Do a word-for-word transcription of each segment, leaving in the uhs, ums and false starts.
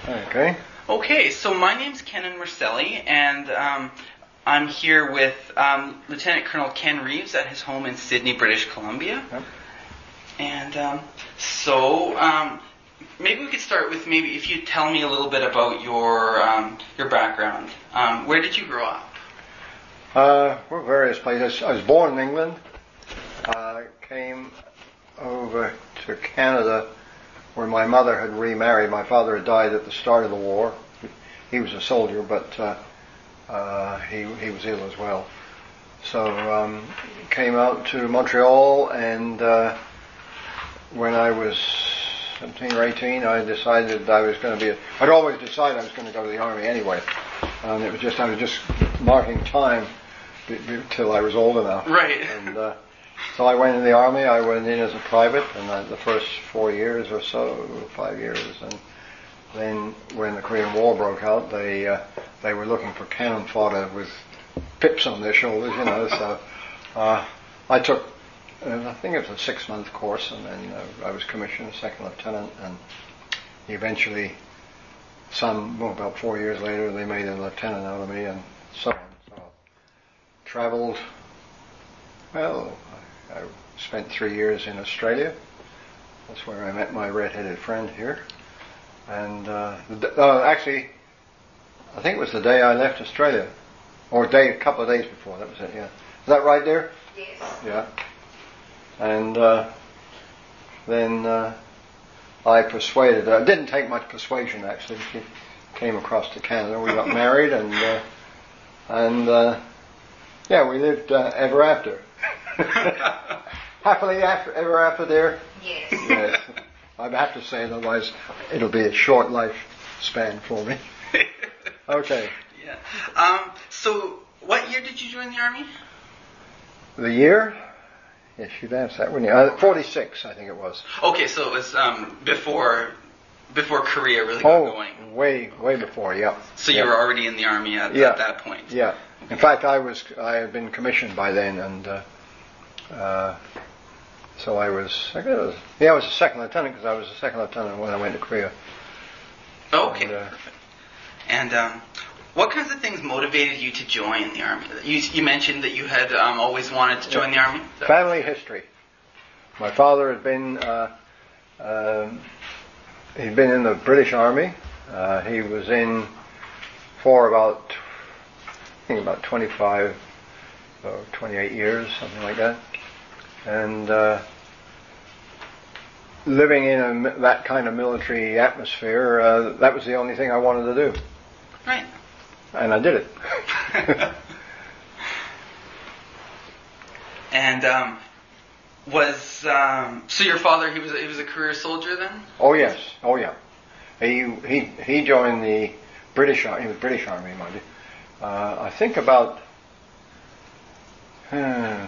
Okay. Okay, so my name's Kenan Marcelli, and um, I'm here with um, Lieutenant Colonel Ken Reeves at his home in Sydney, British Columbia. Yep. And um, so um, maybe we could start with maybe if you tell me a little bit about your um, your background. Um, where did you grow up? Uh, we're various places. I was born in England. I came over to Canada where my mother had remarried. My father had died at the start of the war. He was a soldier, but uh, uh, he he was ill as well. So um, came out to Montreal, and uh, when I was seventeen or eighteen, I decided I was going to be. A, I'd always decided I was going to go to the army anyway, and it was just I was just marking time b- b- till I was old enough. Right. And uh, so I went in the army. I went in as a private, and uh, the first four years or so, five years, and then when the Korean War broke out, they uh, they were looking for cannon fodder with pips on their shoulders, you know. So uh, I took, uh, I think it was a six-month course, and then uh, I was commissioned a second lieutenant, and eventually, some well, about four years later, they made a lieutenant out of me, and so on. So traveled. Well, I, I spent three years in Australia. That's where I met my red-headed friend here. And uh, the, uh, actually, I think it was the day I left Australia, or a day, a couple of days before. That was it. Yeah, is that right, dear? Yes. Yeah. And uh, then uh, I persuaded her. It didn't take much persuasion, actually. She came across to Canada. We got married, and uh, and uh, yeah, we lived uh, ever after. Happily after, ever after, dear? Yes. Yes. I have to say, otherwise it'll be a short life span for me. Okay. Yeah. Um, so, what year did you join the army? The year? Yes, you'd ask that, wouldn't you? Uh, forty-six, I think it was. Okay, so it was um, before before Korea really got Oh, going. way, way before, yeah. So you yeah. were already in the army at, Yeah. at that point. Yeah. In fact, I was, I had been commissioned by then, and uh, uh, so I was, I guess it was, yeah, I was a second lieutenant because I was a second lieutenant when I went to Korea. Okay. And, uh, And um, what kinds of things motivated you to join the army? You, you mentioned that you had um, always wanted to join the army. So- Family history. My father had been, uh, um he'd been in the British Army. Uh, he was in for about, I think about twenty-five, or twenty-eight years, something like that. And uh, living in a, that kind of military atmosphere, uh, that was the only thing I wanted to do. Right. And I did it. And um, was um, so your father? He was a, he was a career soldier then. Oh yes, oh yeah. He he he joined the British Army. He was British Army, mind you. Uh, I think about uh,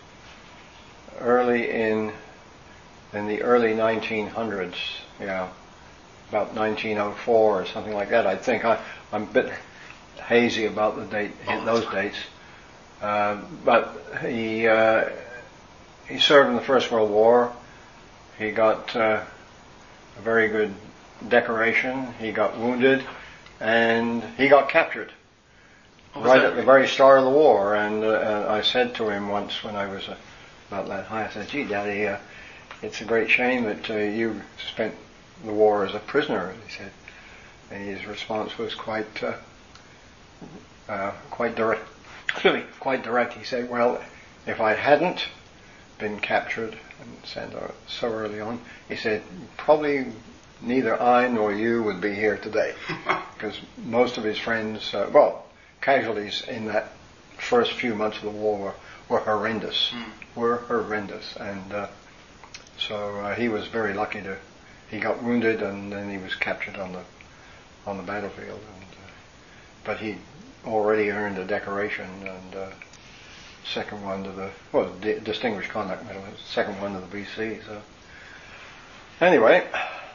early in in the early nineteen hundreds. Yeah, about nineteen oh four or something like that. I think I I'm a bit hazy about the date, Oh, those fine. dates. Uh, but he uh, he served in the First World War. He got uh, a very good decoration. He got wounded, and he got captured Oh, was right that at the right? very start of the war. And uh, uh, I said to him once when I was uh, about that high, I said, "Gee, Daddy, uh, it's a great shame that uh, you spent the war as a prisoner." He said, and his response was quite uh, uh, quite direct. Really, quite direct. He said, "Well, if I hadn't been captured and sent out so early on," he said, "probably neither I nor you would be here today," because most of his friends, uh, well, casualties in that first few months of the war were, were horrendous, Mm. were horrendous, and uh, so uh, he was very lucky to. He got wounded and then he was captured on the on the battlefield, and, uh, but he already earned a decoration and uh, second one to the well, di- Distinguished Conduct Medal, second one to the B C. So anyway.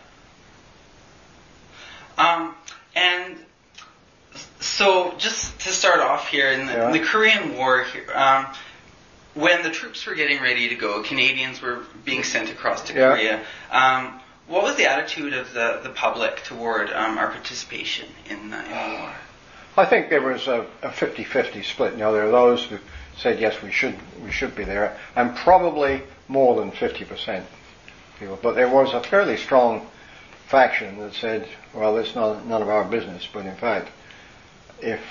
Um, and so, just to start off here, in the, Yeah. in the Korean War, here, um, when the troops were getting ready to go, Canadians were being sent across to Yeah. Korea. Um, what was the attitude of the, the public toward um, our participation in, uh, in the war? I think there was a, a fifty-fifty split. You know, there are those who said yes, we should we should be there, and probably more than fifty percent people. But there was a fairly strong faction that said, well, it's not none of our business. But in fact, if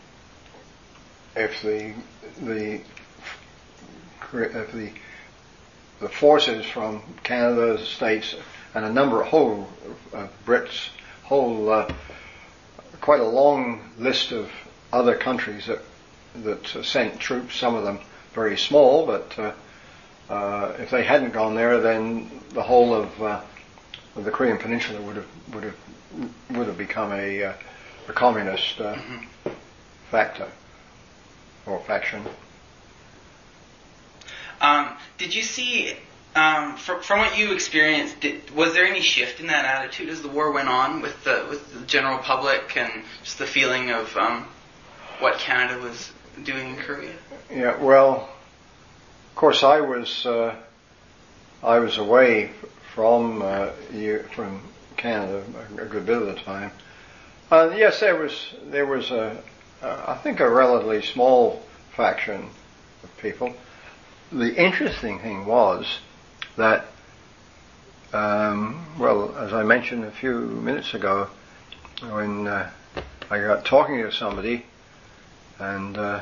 if the the if the the forces from Canada, the States, and a number of whole uh, Brits, whole uh, quite a long list of other countries that that uh, sent troops. Some of them very small, but uh, uh, if they hadn't gone there, then the whole of, uh, of the Korean Peninsula would have would have would have become a, uh, a communist uh, mm-hmm. factor or faction. Um, did you see, um, from, from what you experienced, did, was there any shift in that attitude as the war went on with the with the general public and just the feeling of um, what Canada was doing in Korea? Yeah, well, of course, I was uh, I was away from uh, from Canada a good bit of the time. Uh, yes, there was there was a uh, I think a relatively small faction of people. The interesting thing was that, um, well, as I mentioned a few minutes ago, when uh, I got talking to somebody, and uh,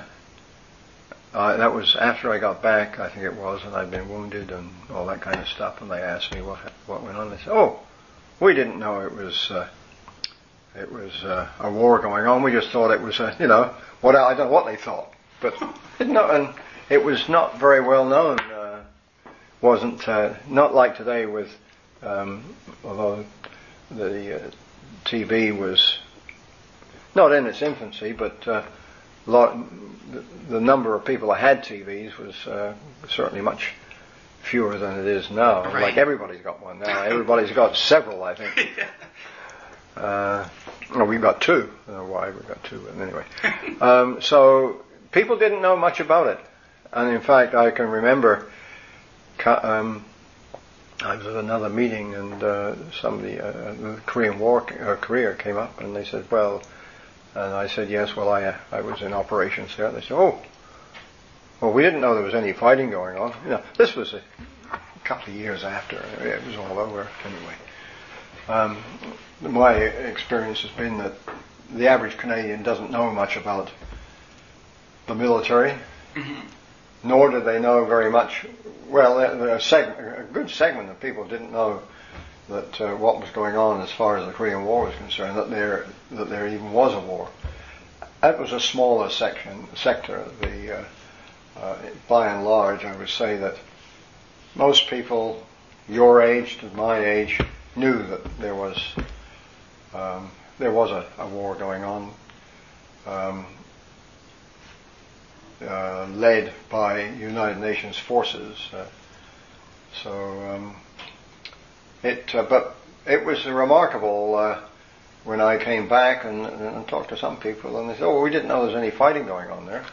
I, that was after I got back, I think it was, and I'd been wounded and all that kind of stuff, and they asked me what what went on. They said, "Oh, we didn't know it was uh, it was uh, a war going on. We just thought it was, a, you know, what I don't know what they thought, but didn't know." And it was not very well known. Uh, wasn't uh, not like today with, um, although the uh, T V was not in its infancy, but uh, lot, the, the number of people that had T Vs was uh, certainly much fewer than it is now. Right. Like everybody's got one now. Everybody's got several, I think. uh, well, we've got two. I don't know why we've got two, but anyway. Um, so people didn't know much about it. And in fact, I can remember um, I was at another meeting, and uh, somebody, uh, the Korean War, uh, Korea came up, and they said, "Well," and I said, "Yes, well, I uh, I was in operations there." And they said, "Oh, well, we didn't know there was any fighting going on." You know, this was a couple of years after it was all over. Anyway, um, my experience has been that the average Canadian doesn't know much about the military. Mm-hmm. Nor did they know very much. Well, a, seg- a good segment of people didn't know that uh, what was going on as far as the Korean War was concerned, that there that there even was a war. That was a smaller section sector. The uh, uh, by and large, I would say that most people your age to my age knew that there was um, there was a, a war going on. Um, Uh, led by United Nations forces, uh, so um, it. Uh, but it was remarkable uh, when I came back and, and talked to some people, and they said, "Oh, well, we didn't know there was any fighting going on there."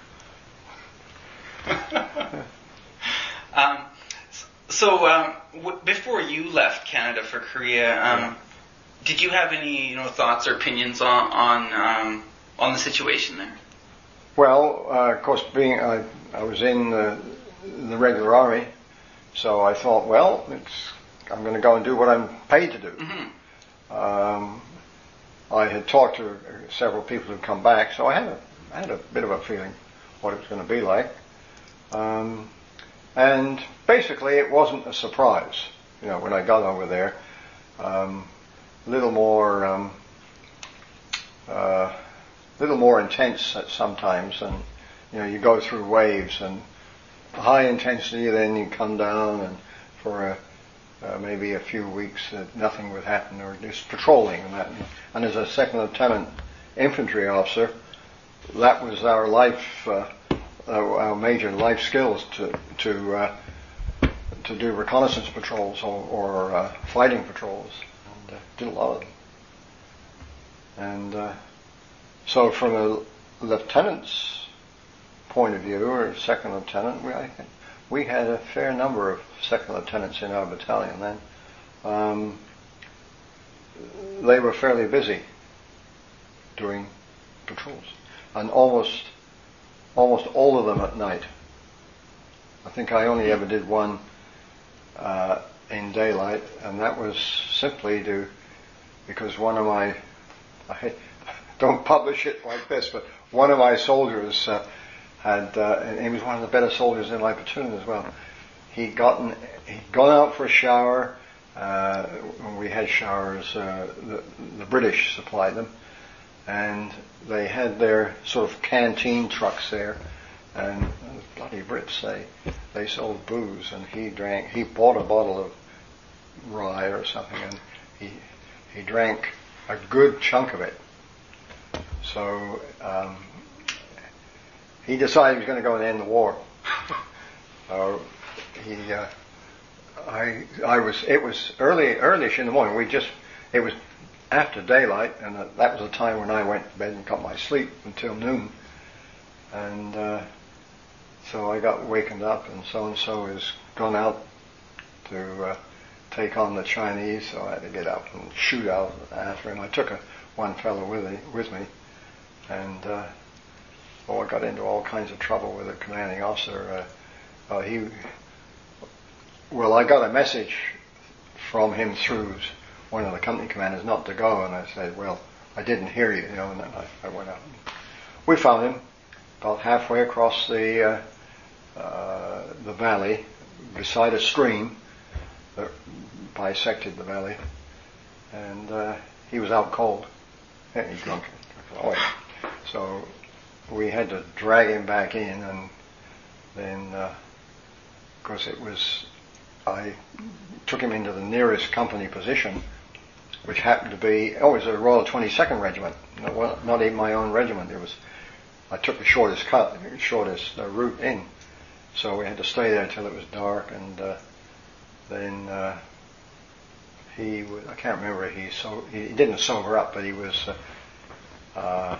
um, so um, w- before you left Canada for Korea, um, yeah. did you have any, you know, thoughts or opinions on on um, on the situation there? Well, uh, of course, being I, I was in the, the regular army, so I thought, well, it's I'm going to go and do what I'm paid to do. Mm-hmm. Um, I had talked to several people who'd come back, so I had a I had a bit of a feeling what it was going to be like, um, and basically it wasn't a surprise. You know, when I got over there, um, a little more. Um, uh, little more intense at sometimes, and you know, you go through waves, and high intensity, then you come down, and for a, uh, maybe a few weeks uh, nothing would happen, or just patrolling and that. And as a second lieutenant infantry officer, that was our life, uh, our major life skills to to uh, to do reconnaissance patrols or, or uh, fighting patrols, and uh, did a lot of them. And uh, So from a lieutenant's point of view, or a second lieutenant, we, I think we had a fair number of second lieutenants in our battalion then. Um, they were fairly busy doing patrols, and almost almost all of them at night. I think I only ever did one uh, in daylight, and that was simply to because one of my I don't publish it like this, but one of my soldiers uh, had uh, and he was one of the better soldiers in my platoon as well. He'd gotten he'd gone out for a shower. Uh, when we had showers, uh, the, the British supplied them, and they had their sort of canteen trucks there, and those bloody Brits, they they sold booze, and he drank. He bought a bottle of rye or something, and he he drank a good chunk of it. So um, he decided he was going to go and end the war. So he. Uh, I I was it was early earlyish in the morning. We just it was after daylight, and uh, that was the time when I went to bed and got my sleep until noon. And uh, so I got wakened up, and so and so has gone out to uh, take on the Chinese. So I had to get up and shoot out after him. I took a one fellow with me, with me, and uh, oh, I got into all kinds of trouble with the commanding officer. Uh, uh, he. Well, I got a message from him through one of the company commanders not to go, and I said, well, I didn't hear you, you know, and then I, I went out. We found him about halfway across the uh, uh, the valley, beside a stream that bisected the valley, and uh, he was out cold. Yeah, he drunk it. So we had to drag him back in, and then, uh, of course, it was. I took him into the nearest company position, which happened to be, oh, it was a Royal twenty-second Regiment, not, not even my own regiment. It was, I took the shortest cut, shortest uh, route in, so we had to stay there till it was dark, and uh, then uh, he, w- I can't remember, he so he didn't sober up, but he was, uh, uh,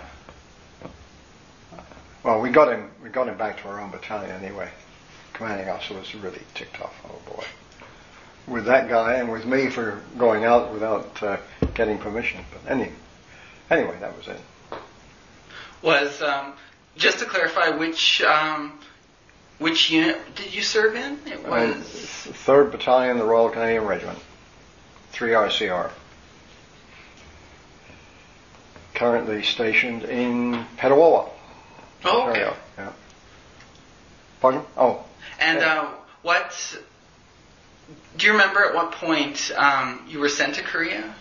well, we got him, we got him back to our own battalion anyway. Commanding officer was really ticked off, oh boy, with that guy and with me for going out without uh, getting permission. But any, anyway, that was it. Was um, just to clarify, which um, which unit did you serve in? It was um, third Battalion, the Royal Canadian Regiment, three R C R. Currently stationed in Petawawa, oh, Ontario. okay. Yeah. Pardon? Oh. And uh, what, do you remember at what point um, you were sent to Korea?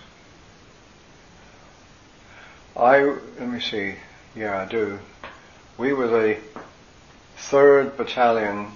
I, let me see, yeah, I do. We were the third battalion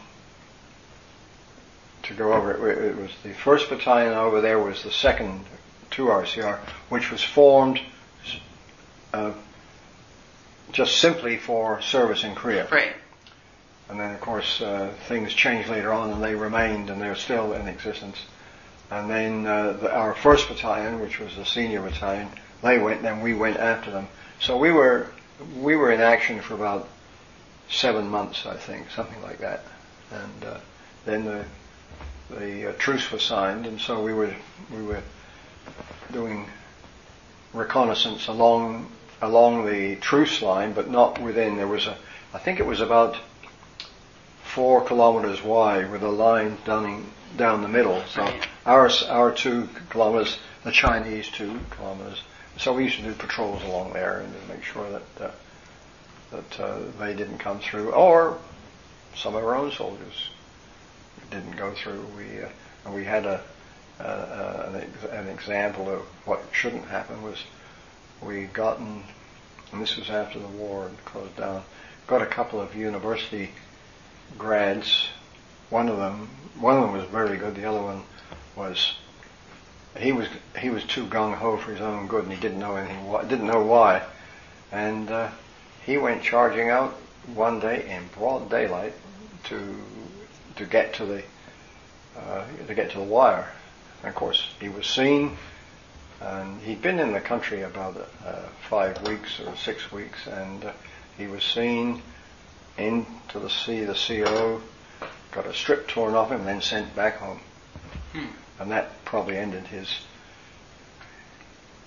to go over it. It was the first battalion over there was the second two R C R, which was formed uh, just simply for service in Korea. Right. And then, of course, uh, things changed later on, and they remained, and they're still in existence. And then uh, the, our first battalion, which was the senior battalion, they went, then we went after them. So we were we were in action for about seven months, I think, something like that. And uh, then the the uh, truce was signed, and so we were we were doing reconnaissance along along the truce line, but not within. There was a, I think it was about four kilometers wide with a line down down the middle. So our our two kilometers, the Chinese two kilometers. So we used to do patrols along there and to make sure that uh, that uh, they didn't come through, or some of our own soldiers didn't go through. We uh, and we had a uh, uh, an, ex- an example of what shouldn't happen was we gotten, and this was after the war and closed down, got a couple of university grads. One of them, one of them was very good. The other one was, he was he was too gung ho for his own good, and he didn't know anything. Didn't know why, and uh, he went charging out one day in broad daylight to to get to the uh, to get to the wire. And of course, he was seen, and he'd been in the country about uh, five weeks or six weeks, and uh, he was seen into the sea, the C O, got a strip torn off him, and then sent back home. Hmm. And that probably ended his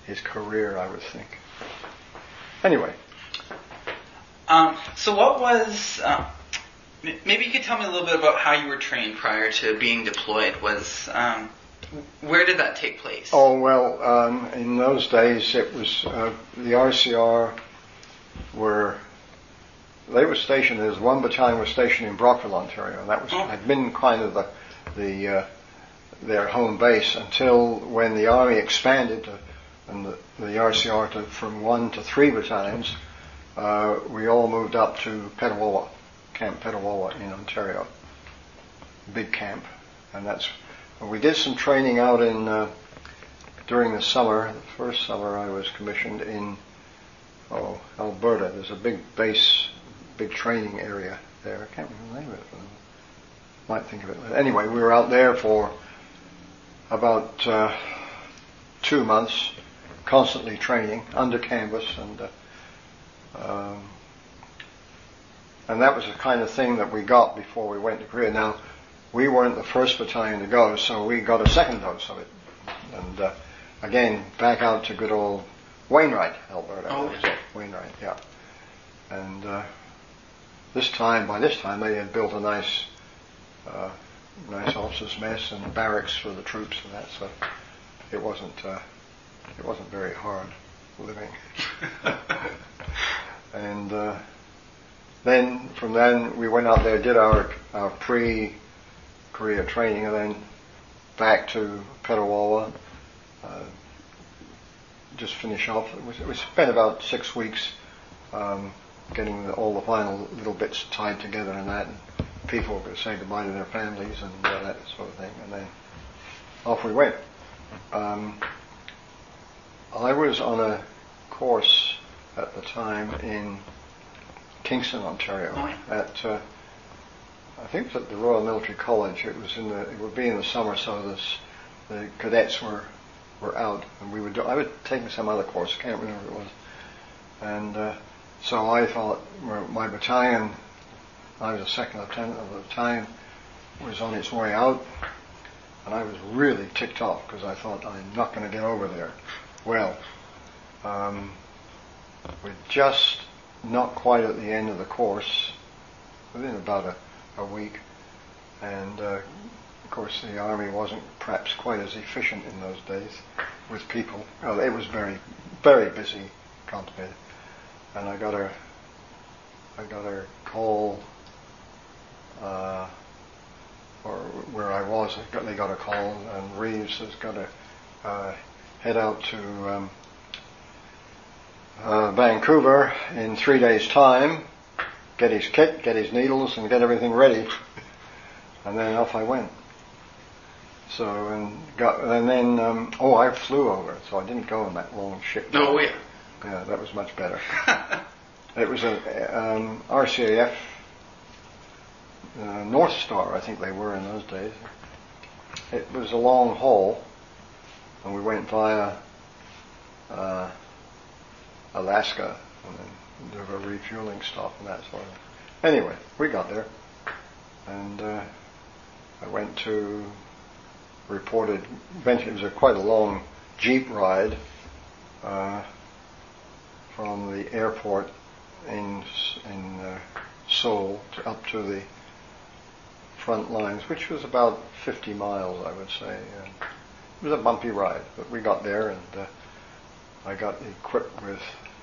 his career, I would think. Anyway. Um, so what was, um, maybe you could tell me a little bit about how you were trained prior to being deployed. Was, um, where did that take place? Oh, well, um, in those days it was, uh, the R C R were, they were stationed, as one battalion was stationed in Brockville, Ontario, and that was, oh. had been kind of the, the, uh, their home base until when the Army expanded to, and the, the R C R to, from one to three battalions. Uh, we all moved up to Petawawa, Camp Petawawa in Ontario, big camp, and that's. We did some training out in uh, during the summer. The first summer I was commissioned in oh Alberta. There's a big base, big training area there. I can't remember the name of it. Might think of it later. Anyway, we were out there for about uh, two months, constantly training under canvas and. Uh, Um, and that was the kind of thing that we got before we went to Korea. Now, we weren't the first battalion to go, so we got a second dose of it. And uh, again, back out to good old Wainwright, Alberta. Oh, was it? Wainwright, yeah. And uh, this time, by this time, they had built a nice, uh, nice officers' mess and barracks for the troops and that. So it wasn't, uh, it wasn't very hard living. And uh, then from then we went out there, did our our pre-Korea training, and then back to Petawawa. Uh, just finish off. It was, we spent about six weeks um, getting the, all the final little bits tied together and that. And people could say goodbye to their families and uh, that sort of thing, and then off we went. Um, I was on a course at the time in Kingston, Ontario. Oh, yeah. At uh, I think it was at the Royal Military College. It was in the it would be in the summer, so this the cadets were were out, and we would do, I would take some other course. I can't remember what it was. And uh, so I thought well, my battalion, I was a second lieutenant of the battalion, was on its way out, and I was really ticked off because I thought I'm not going to get over there. Well. Um, We're just not quite at the end of the course, within about a, a week, and uh, of course the Army wasn't perhaps quite as efficient in those days with people. Well, it was very, very busy, complicated, and I got a, I got a call, uh, or where I was, they got, they got a call, and Reeves has got to uh, head out to. Um, Uh, Vancouver in three days' time, get his kit, get his needles, and get everything ready, and then off I went. So and got and then um, oh I flew over, so I didn't go in that long ship. Oh yeah, yeah, that was much better. It was a um, R C A F uh, North Star, I think they were in those days. It was a long haul, and we went via. Uh, Alaska, and then there was a refueling stop and that sort of thing. Anyway, we got there, and uh, I went to reported. Eventually, it was a quite a long jeep ride uh, from the airport in in uh, Seoul to, up to the front lines, which was about fifty miles, I would say. And it was a bumpy ride, but we got there, and uh, I got equipped with.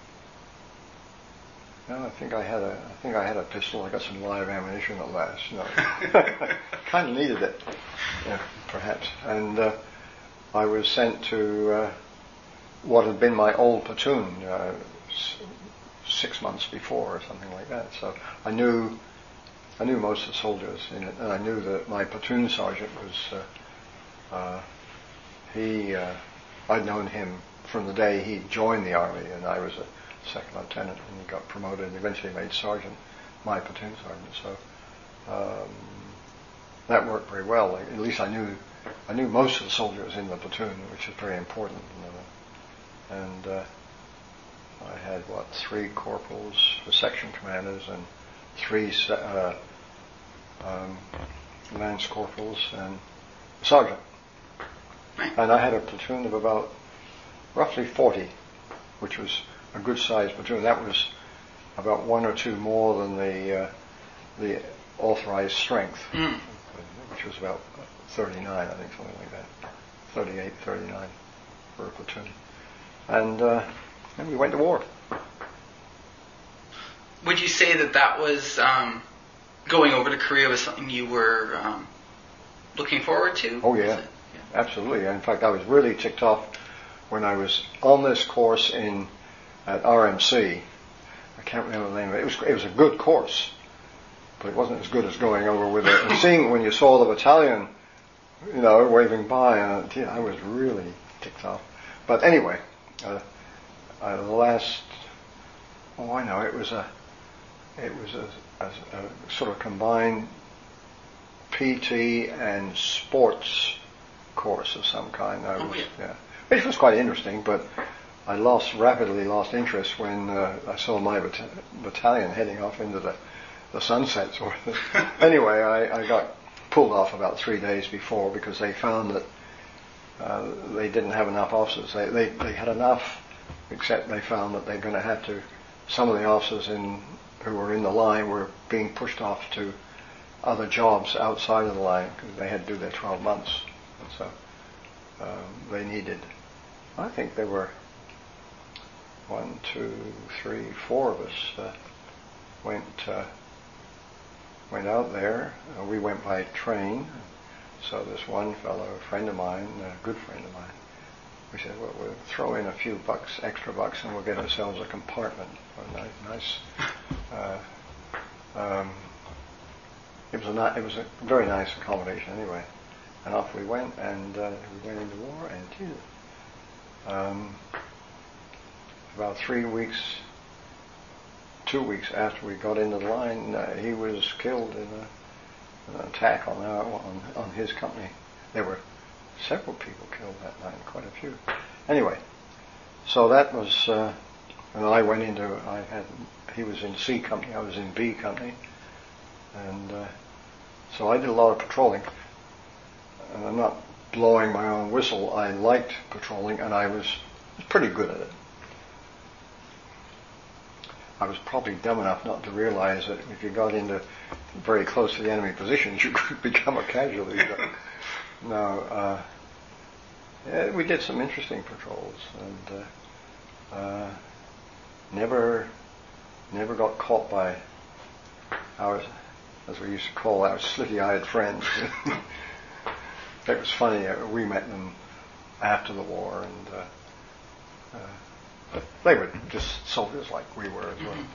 Well, I think I had a. I think I had a pistol. I got some live ammunition at last. You know, kind of needed it, yeah, perhaps. And uh, I was sent to uh, what had been my old platoon uh, s- six months before, or something like that. So I knew, I knew most of the soldiers in it, and I knew that my platoon sergeant was. Uh, uh, he, uh, I'd known him from the day he joined the Army, and I was a second lieutenant, and he got promoted and eventually made sergeant, my platoon sergeant. So um, that worked very well. At least I knew I knew most of the soldiers in the platoon, which is very important. You know. And uh, I had what three corporals, the section commanders, and three uh, um, lance corporals and a sergeant. And I had a platoon of about roughly forty, which was a good sized platoon. That was about one or two more than the uh, the authorized strength, Mm. which was about thirty-nine, I think, something like that, thirty-eight, thirty-nine for a platoon. And uh, then we went to war. Would you say that that was um, going over to Korea was something you were um, looking forward to? Oh yeah, yeah, absolutely. In fact, I was really ticked off when I was on this course in at R M C. I can't remember the name of it. It was it was a good course, but it wasn't as good as going over with it. And seeing when you saw the battalion, you know, waving by, and uh, I was really ticked off. But anyway, uh, uh, the last, oh, I know, it was a, it was a, a, a sort of combined P T and sports course of some kind. I was, oh, yeah. yeah, which was quite interesting, but I lost rapidly lost interest when uh, I saw my bat- battalion heading off into the, the sunset sort of thing. Anyway, I, I got pulled off about three days before because they found that uh, they didn't have enough officers. They, they they had enough, except they found that they're going to have to. Some of the officers in who were in the line were being pushed off to other jobs outside of the line because they had to do their twelve months. And so um, they needed. I think there were one, two, three, four of us uh, went uh, went out there. Uh, we went by train. So this one fellow, a friend of mine, a good friend of mine, we said, well, we'll throw in a few bucks, extra bucks, and we'll get ourselves a compartment. A nice, nice uh, um, it was a ni- it was a very nice accommodation anyway. And off we went, and uh, we went into war, and geez, um, about three weeks, two weeks after we got into the line, uh, he was killed in a an attack on our on, on his company. There were several people killed that night, quite a few. Anyway, so that was, uh, and I went into, I had, he was in C company, I was in B company, and uh, so I did a lot of patrolling. And I'm not blowing my own whistle. I liked patrolling, and I was, was pretty good at it. I was probably dumb enough not to realize that if you got into very close to the enemy positions, you could become a casualty. No, uh, yeah, we did some interesting patrols, and uh, uh, never, never got caught by our, as we used to call our slitty-eyed friends. It was funny. Uh, we met them after the war, and. Uh, uh, They were just soldiers like we were as well.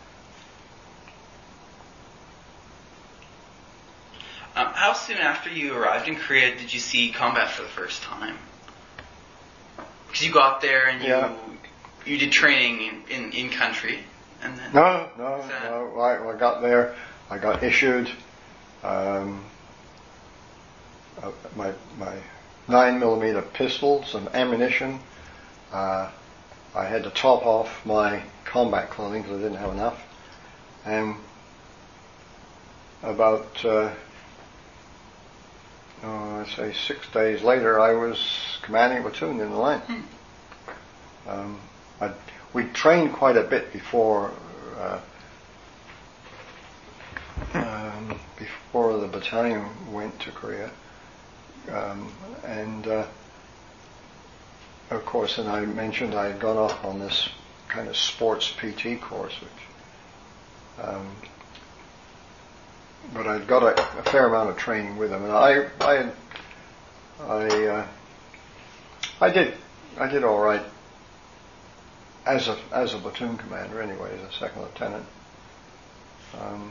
Um, how soon after you arrived in Korea did you see combat for the first time? Because you got there and you Yeah. you did training in, in, in country, and then No, no, that... no. I, I got there. I got issued um, uh, my my nine millimeter pistol, some ammunition. Uh, I had to top off my combat clothing because I didn't have enough. And about, uh, oh, I'd say six days later, I was commanding a platoon in the line. Hmm. Um, I'd, we'd trained quite a bit before, uh, um, before the battalion went to Korea. Um, and uh, Of course, and I mentioned I had gone off on this kind of sports P T course, which, um, but I'd got a, a fair amount of training with them, and I, I, I, uh, I did, I did all right as a as a platoon commander, anyway, as a second lieutenant. Um,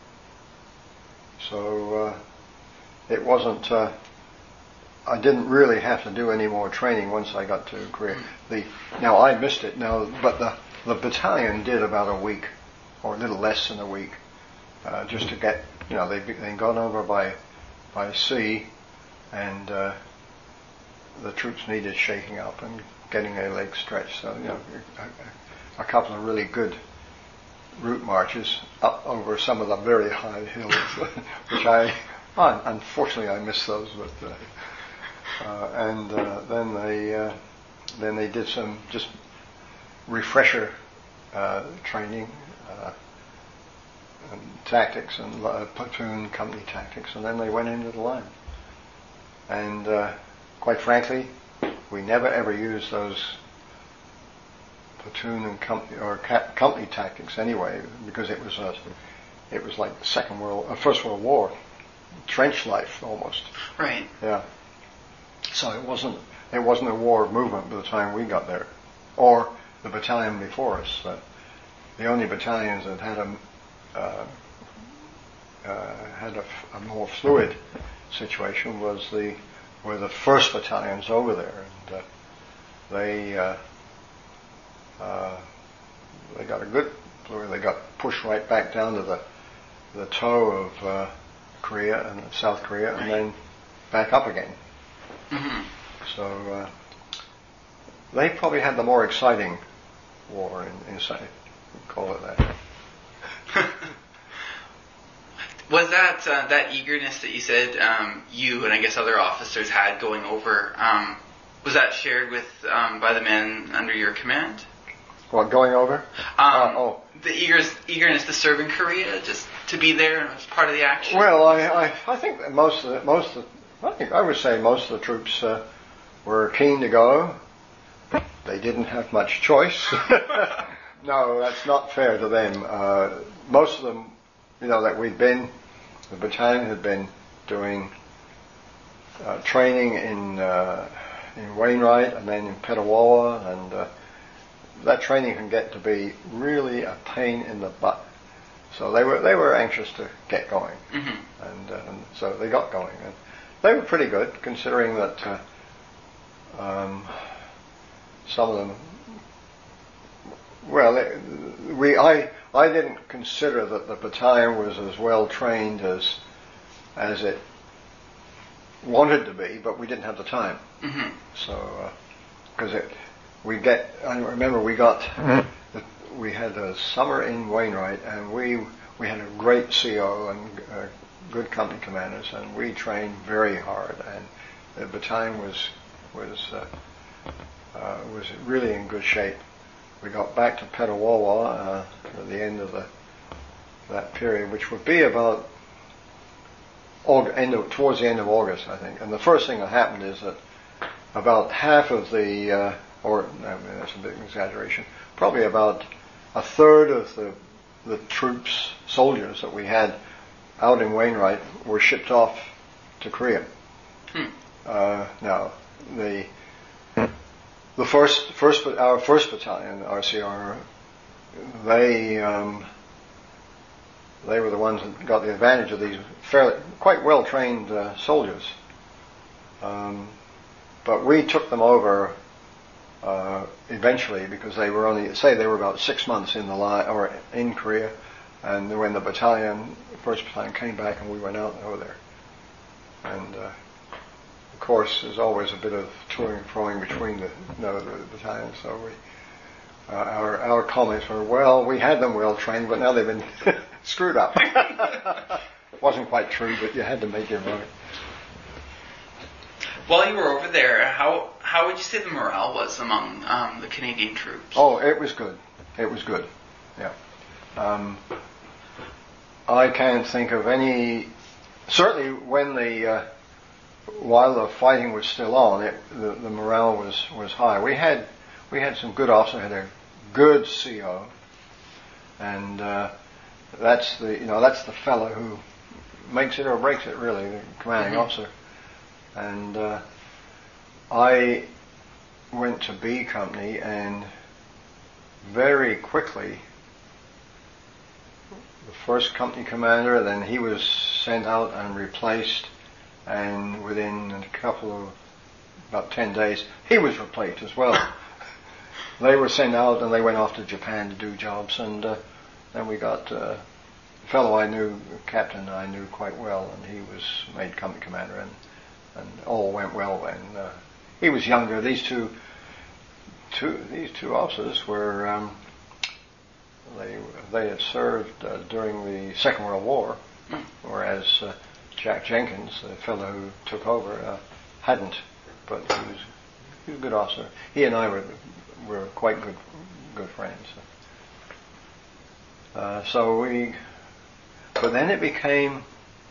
so uh, it wasn't. Uh, I didn't really have to do any more training once I got to Korea. The now I missed it now, but the the battalion did about a week, or a little less than a week, uh, just to get you know they they'd gone over by by sea, and uh, the troops needed shaking up and getting their legs stretched. So you know a, a couple of really good route marches up over some of the very high hills, which I oh, unfortunately I missed those, but. Uh, Uh, and uh, then they uh, then they did some just refresher uh, training, uh, and tactics and uh, platoon company tactics, and then they went into the line. And uh, quite frankly, we never ever used those platoon and company or ca- company tactics anyway, because it was a, it was like the Second World, uh, First World War, trench life almost. Right. Yeah. So it wasn't it wasn't a war of movement by the time we got there, or the battalion before us. Uh, the only battalions that had a uh, uh, had a, f- a more fluid situation was the were the first battalions over there, and uh, they uh, uh, they got a good fluid. They got pushed right back down to the the toe of uh, Korea and South Korea, and then back up again. Mm-hmm. So uh, they probably had the more exciting war in, in say, call it that. Was that uh, that eagerness that you said um, you and I guess other officers had going over? Um, was that shared with um, by the men under your command? What, going over? Um, uh, oh, the eagerness, eagerness to serve in Korea, just to be there as part of the action. well, I, I, I think that most of the, most of the, I think I would say most of the troops uh, were keen to go. They didn't have much choice. No, that's not fair to them. Uh, most of them, you know, that we'd been, the battalion had been doing uh, training in uh, in Wainwright and then in Petawawa, and uh, that training can get to be really a pain in the butt. So they were they were anxious to get going, Mm-hmm. and, uh, and so they got going, and they were pretty good considering that uh, um, some of them. Well, it, we I I didn't consider that the battalion was as well trained as as it wanted to be, but we didn't have the time. Mm-hmm. So because it we get I remember we got the, we had a summer in Wainwright, and we we had a great C O and uh, good company commanders, and we trained very hard, and the battalion was was uh, uh, was really in good shape. We got back to Petawawa uh, at the end of the that period, which would be about August, end of, towards the end of August, I think. And the first thing that happened is that about half of the, uh, or I mean, that's a bit of an exaggeration, probably about a third of the the troops, soldiers that we had out in Wainwright were shipped off to Korea. Hmm. Uh, now the The first, first, our first battalion, R C R, they um, they were the ones that got the advantage of these fairly, quite well trained uh, soldiers. Um, but we took them over uh, eventually because they were only, say, they were about six months in the line or in Korea, and when the battalion, first battalion, came back and we went out over there, and. Uh, Of course, there's always a bit of toing and froing between the, you know, the battalions. So we, uh, our our comments were, well, we had them well trained, but now they've been screwed up. It wasn't quite true, but you had to make it right. While you were over there, how how would you say the morale was among um, the Canadian troops? Oh, it was good. It was good. Yeah. Um, I can't think of any. Certainly, when the uh, while the fighting was still on, it, the, the morale was, was high. We had we had some good officers. Had a good C O, and uh, that's the you know that's the fellow who makes it or breaks it, really, the commanding Mm-hmm. officer. And uh, I went to B Company, and very quickly, the first company commander, then he was sent out and replaced. And within a couple of, about ten days, he was replaced as well. They were sent out and they went off to Japan to do jobs, and uh, then we got uh, a fellow I knew, a captain I knew quite well, and he was made company commander, and, and all went well then. Uh, he was younger. These two, two these two officers were, um, they they had served uh, during the Second World War, whereas uh, Jack Jenkins, the fellow who took over, uh, hadn't, but he was he was a good officer. He and I were were quite good good friends. Uh, so we, but then it became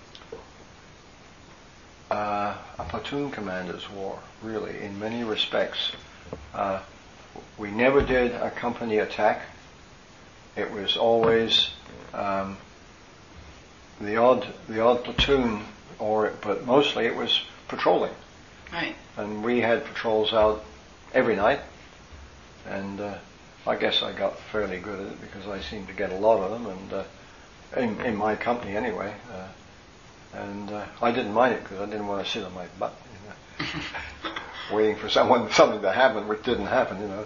uh, a platoon commander's war, really, in many respects. Uh, we never did a company attack. It was always um, the odd the odd platoon, or but mostly it was patrolling. Right. And we had patrols out every night, and uh, I guess I got fairly good at it because I seemed to get a lot of them, and uh, in, in my company anyway. Uh, and uh, I didn't mind it because I didn't want to sit on my butt, you know, waiting for someone something to happen, which didn't happen, you know.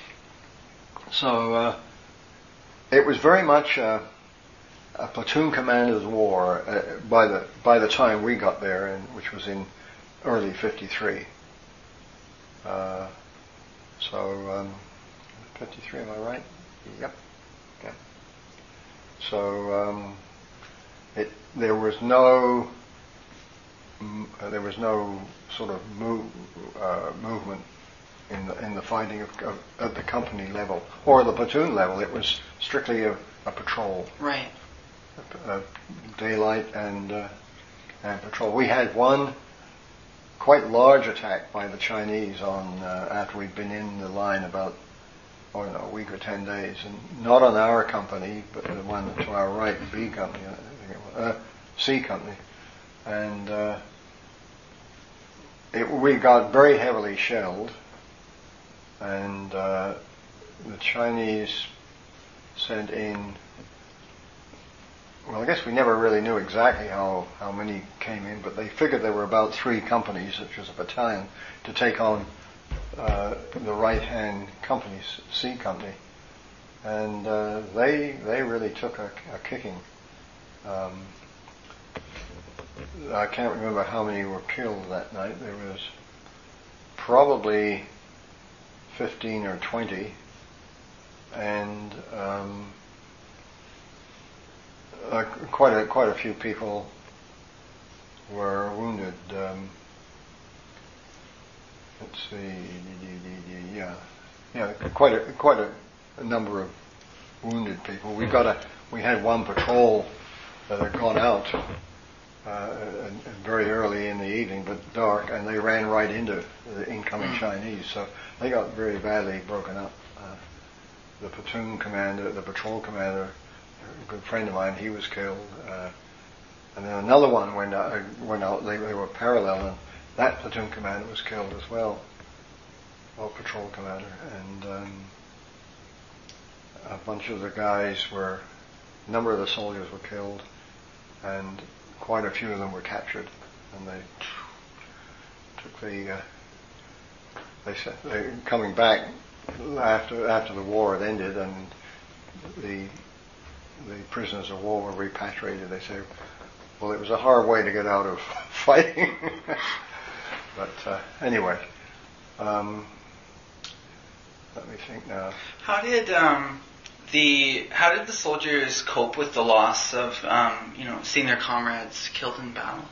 So uh, it was very much uh, a platoon commander's war uh, by the by the time we got there, and which was in early fifty-three. Uh, so um, fifty-three, am I right? Yep. Yeah. So um, it there was no m- uh, there was no sort of move, uh, movement in the in the fighting of, of, at the company level or the platoon level. It was strictly a, a patrol. Right. A, a daylight and uh, and patrol. We had one quite large attack by the Chinese on uh, after we'd been in the line about oh no, a week or ten days, and not on our company, but the one to our right, B company, I think it was, uh, C company, and uh, it, we got very heavily shelled, and uh, the Chinese sent in. Well, I guess we never really knew exactly how, how many came in, but they figured there were about three companies, which was a battalion, to take on uh, the right-hand company, C company, and uh, they they really took a, a kicking. Um, I can't remember how many were killed that night. There was probably fifteen or twenty, and um, Uh, quite a quite a few people were wounded. Um, let's see, yeah, yeah, quite a quite a, a number of wounded people. We got a we had one patrol that had gone out uh, very early in the evening, but dark, and they ran right into the incoming Chinese. So they got very badly broken up. Uh, the platoon commander, the patrol commander. A good friend of mine, he was killed, uh, and then another one went out. Went out. They, they were parallel, and that platoon commander was killed as well, or patrol commander, and um, a bunch of the guys were. A number of the soldiers were killed, and quite a few of them were captured, and they took the. Uh, they said they coming back after after the war had ended, and the. The prisoners of war were repatriated. They say, well, it was a hard way to get out of fighting. But uh, anyway, um, let me think now. How did um, the how did the soldiers cope with the loss of um, you know seeing their comrades killed in battle?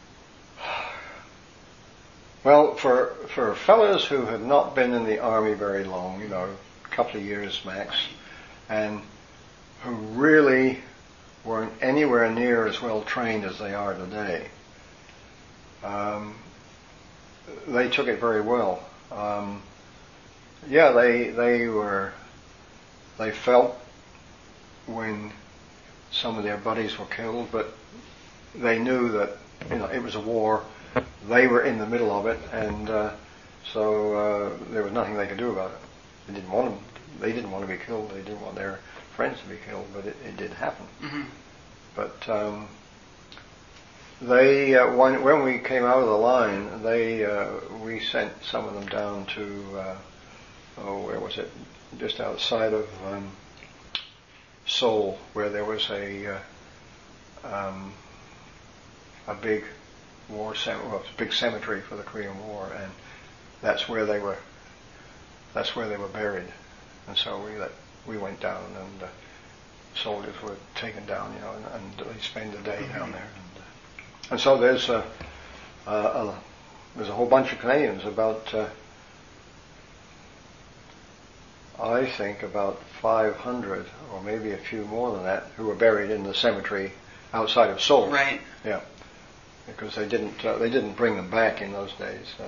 Well, for for fellows who have not been in the army very long, you know, a couple of years max, and who really weren't anywhere near as well trained as they are today. Um, they took it very well. Um, yeah, they they were they felt when some of their buddies were killed, but they knew that you know it was a war. They were in the middle of it, and uh, so uh, there was nothing they could do about it. They didn't want them. They didn't want to be killed. They didn't want their friends to be killed, but it, it did happen. Mm-hmm. But um, they, uh, when, when we came out of the line, they uh, we sent some of them down to, uh, oh, where was it? Just outside of um, Seoul, where there was a uh, um, a big war, cem- well, a big cemetery for the Korean War, and that's where they were. That's where they were buried, and so we let. We went down, and uh, soldiers were taken down, you know, and, and they spend the day mm-hmm. down there. And, uh, and so there's a, uh, a there's a whole bunch of Canadians, about uh, I think, about five hundred, or maybe a few more than that, who were buried in the cemetery outside of Seoul. Right. Yeah, because they didn't uh, they didn't bring them back in those days. Uh,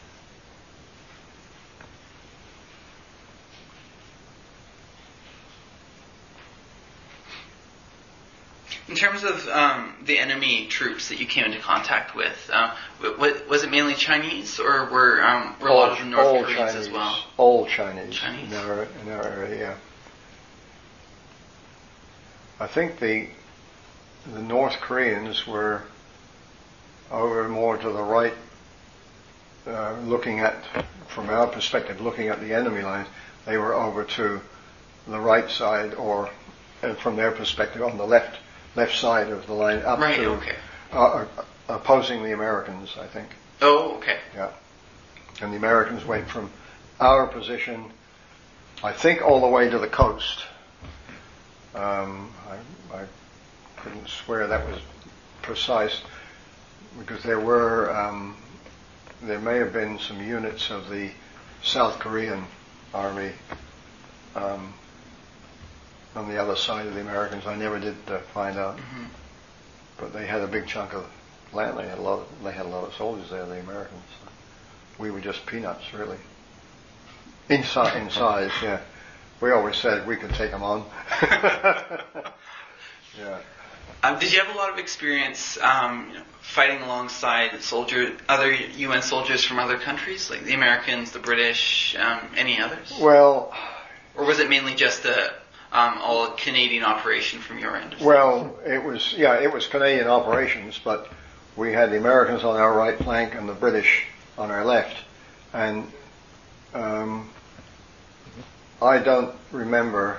In terms of um, the enemy troops that you came into contact with, uh, w- was it mainly Chinese, or were um, were a lot of them North all Koreans Chinese, as well? All Chinese. Chinese. In our, in our area, yeah. I think the the North Koreans were over more to the right, uh, looking at, from our perspective, looking at the enemy lines. They were over to the right side, or uh, from their perspective, on the left left side of the line, up right, to okay. uh, opposing the Americans, I think. Oh, okay. Yeah. And the Americans went from our position, I think, all the way to the coast. Um, I, I couldn't swear that was precise, because there were, um, there may have been some units of the South Korean army um, on the other side of the Americans. I never did uh, find out, mm-hmm. but they had a big chunk of land. They had a lot. Of, they had a lot of soldiers there. The Americans. We were just peanuts, really. In, si- in size, yeah. We always said we could take them on. Yeah. Um, did you have a lot of experience um, you know, fighting alongside soldier, other U N soldiers from other countries, like the Americans, the British, um, any others? Well, or was it mainly just a um, all Canadian operation from your end? Well, it was yeah, it was Canadian operations, but we had the Americans on our right flank and the British on our left, and um, I don't remember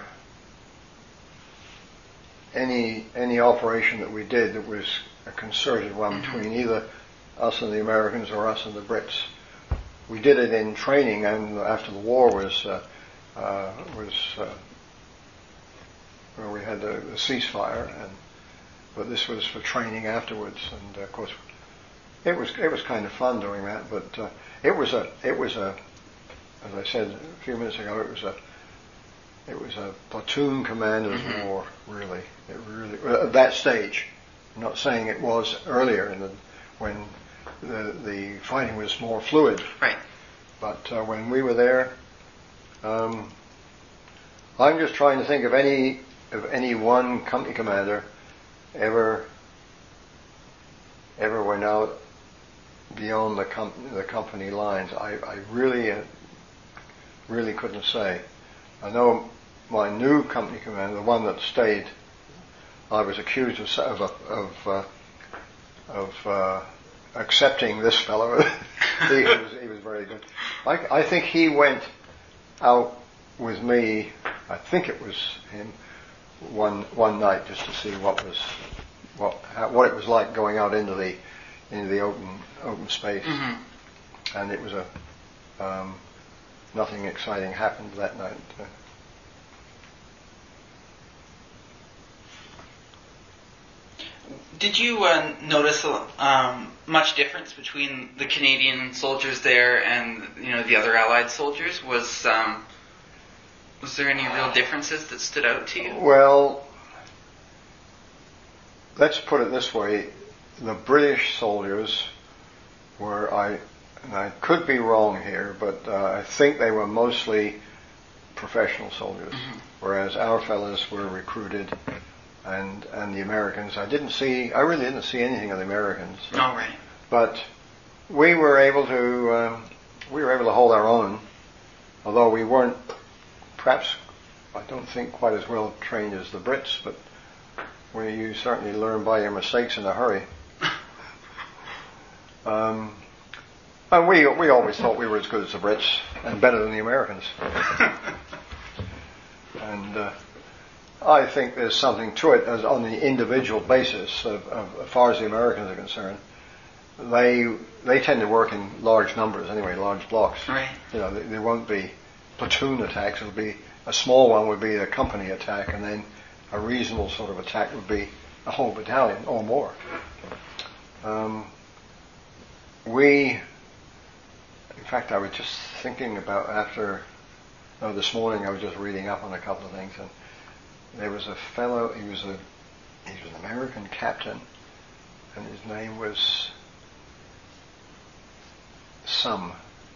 any any operation that we did that was a concerted one mm-hmm. between either us and the Americans or us and the Brits. We did it in training, and after the war was uh, uh, was uh, where we had the, the ceasefire, and but this was for training afterwards, and uh, of course it was it was kind of fun doing that. But uh, it was a it was a as I said a few minutes ago, it was a it was a platoon commander's mm-hmm. war, really. It really at that stage. I'm not saying it was earlier in the when the the fighting was more fluid. Right. But uh, when we were there, um, I'm just trying to think of any of any one company commander ever ever went out beyond the com- the company lines. I, I really uh, really couldn't say. I know my new company commander, the one that stayed, I was accused of of of, uh, of uh, accepting this fellow. he, he, was, he was very good. I, I think he went out with me. I think it was him one one night just to see what was what how, what it was like going out into the into the open open space, mm-hmm. and it was a um, nothing exciting happened that night. Uh, Did you uh, notice um, much difference between the Canadian soldiers there and you know the other Allied soldiers? Was um, was there any real differences that stood out to you? Well, let's put it this way: the British soldiers were, I, and I could be wrong here, but uh, I think they were mostly professional soldiers, mm-hmm. whereas our fellows were recruited. And and the Americans, I didn't see, I really didn't see anything of the Americans. So, oh, right. But we were able to, um, we were able to hold our own, although we weren't, perhaps, I don't think quite as well trained as the Brits, but we you certainly learn by your mistakes in a hurry. um, and we we always thought we were as good as the Brits and better than the Americans. and. Uh, I think there's something to it as on the individual basis of, of, as far as the Americans are concerned. They they tend to work in large numbers anyway, large blocks. Right. You know, there won't be platoon attacks. It'll be a small one would be a company attack, and then a reasonable sort of attack would be a whole battalion or more. Um, we, in fact, I was just thinking about after oh, this morning I was just reading up on a couple of things, and there was a fellow. He was a he was an American captain, and his name was Sum,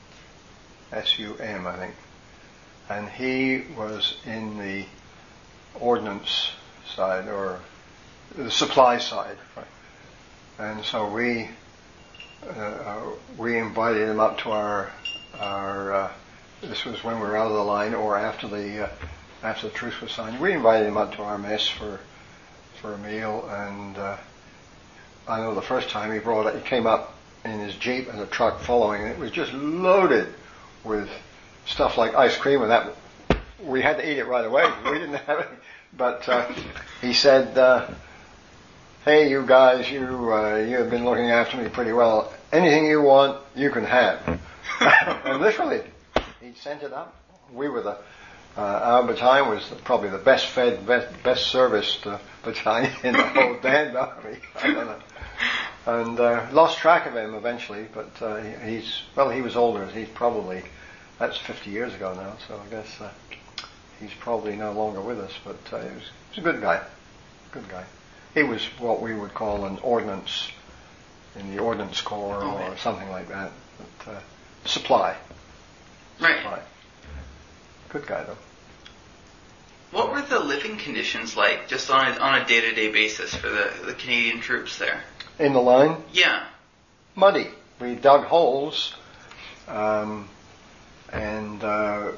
S U M, I think, and he was in the ordnance side or the supply side, right? And so we uh, we invited him up to our our. Uh, this was when we were out of the line, or after the uh, after the truce was signed. We invited him up to our mess for for a meal, and uh, I know the first time he brought it, he came up in his Jeep and a truck following, and it was just loaded with stuff like ice cream, and that we had to eat it right away. We didn't have it, but uh, he said, uh, "Hey, you guys, you uh, you have been looking after me pretty well. Anything you want, you can have." And literally, he sent it up. We were the uh, our battalion was probably the best fed, best, best serviced uh, battalion in the whole damn army. I don't know. And uh, lost track of him eventually, but uh, he, he's well. He was older. He's probably that's fifty years ago now. So I guess uh, he's probably no longer with us. But uh, he was, he was a good guy. Good guy. He was what we would call an ordnance in the Ordnance Corps oh, or man. something like that. But, uh, supply. Right. Supply. Good guy though. What were the living conditions like, just on a, on a day-to-day basis for the, the Canadian troops there? In the line? Yeah. Muddy. We dug holes, um, and uh,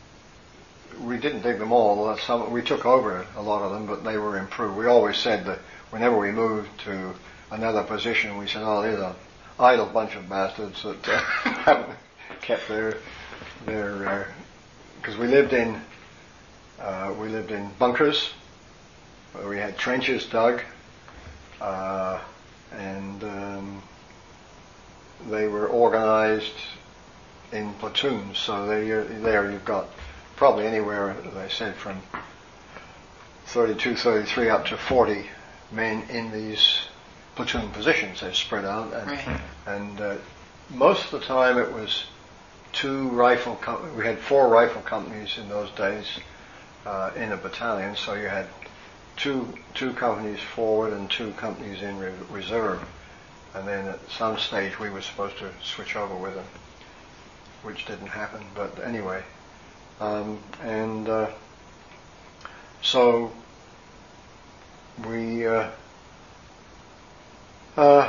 we didn't dig them all. Some we took over a lot of them, but they were improved. We always said that whenever we moved to another position, we said, "Oh, there's an idle bunch of bastards that uh, haven't kept their their." Because uh, we lived in uh, we lived in bunkers where we had trenches dug. Uh, and um, they were organized in platoons. So they, there you've got probably anywhere, as I said, from thirty-two, thirty-three up to forty men in these platoon positions. They're spread out, and, right. and uh, most of the time it was two rifle. Com- we had four rifle companies in those days uh, in a battalion. So you had two two companies forward and two companies in re- reserve, and then at some stage we were supposed to switch over with them, which didn't happen. But anyway, um, and uh, so we uh, uh,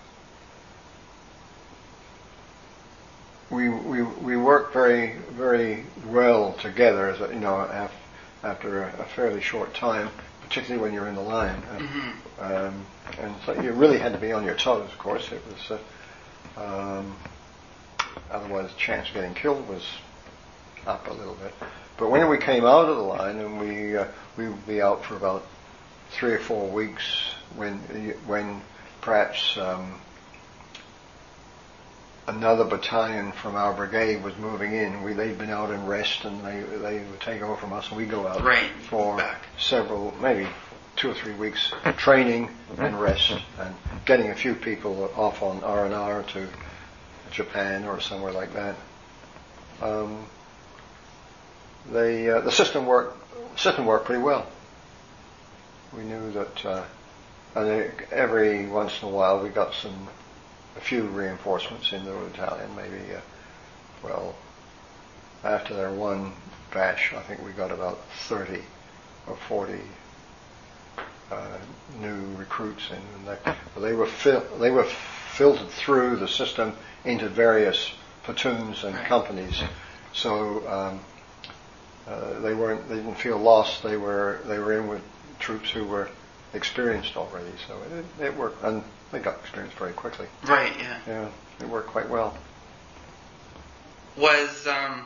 we we we worked very very well together, as a, you know, af- after a, a fairly short time. Particularly when you're in the line, uh, Mm-hmm. um, and so you really had to be on your toes. Of course, it was. Uh, um, otherwise, the chance of getting killed was up a little bit. But when we came out of the line, and we uh, we would be out for about three or four weeks, when when perhaps um, another battalion from our brigade was moving in. We they'd been out in rest, and they they would take over from us, and we go out right. for Back. several, maybe two or three weeks training and rest, and getting a few people off on R and R to Japan or somewhere like that. Um, they uh, the system worked system worked pretty well. We knew that, uh, and every once in a while we got some. A few reinforcements in the battalion, maybe, uh, well, after their one batch, I think we got about thirty or forty uh, new recruits in, and they, well, they were fil- they were filtered through the system into various platoons and companies, so um, uh, they weren't they didn't feel lost. They were they were in with troops who were experienced already, so it, it worked, and they got experience very quickly. Right, yeah. Yeah, it worked quite well. Was, um...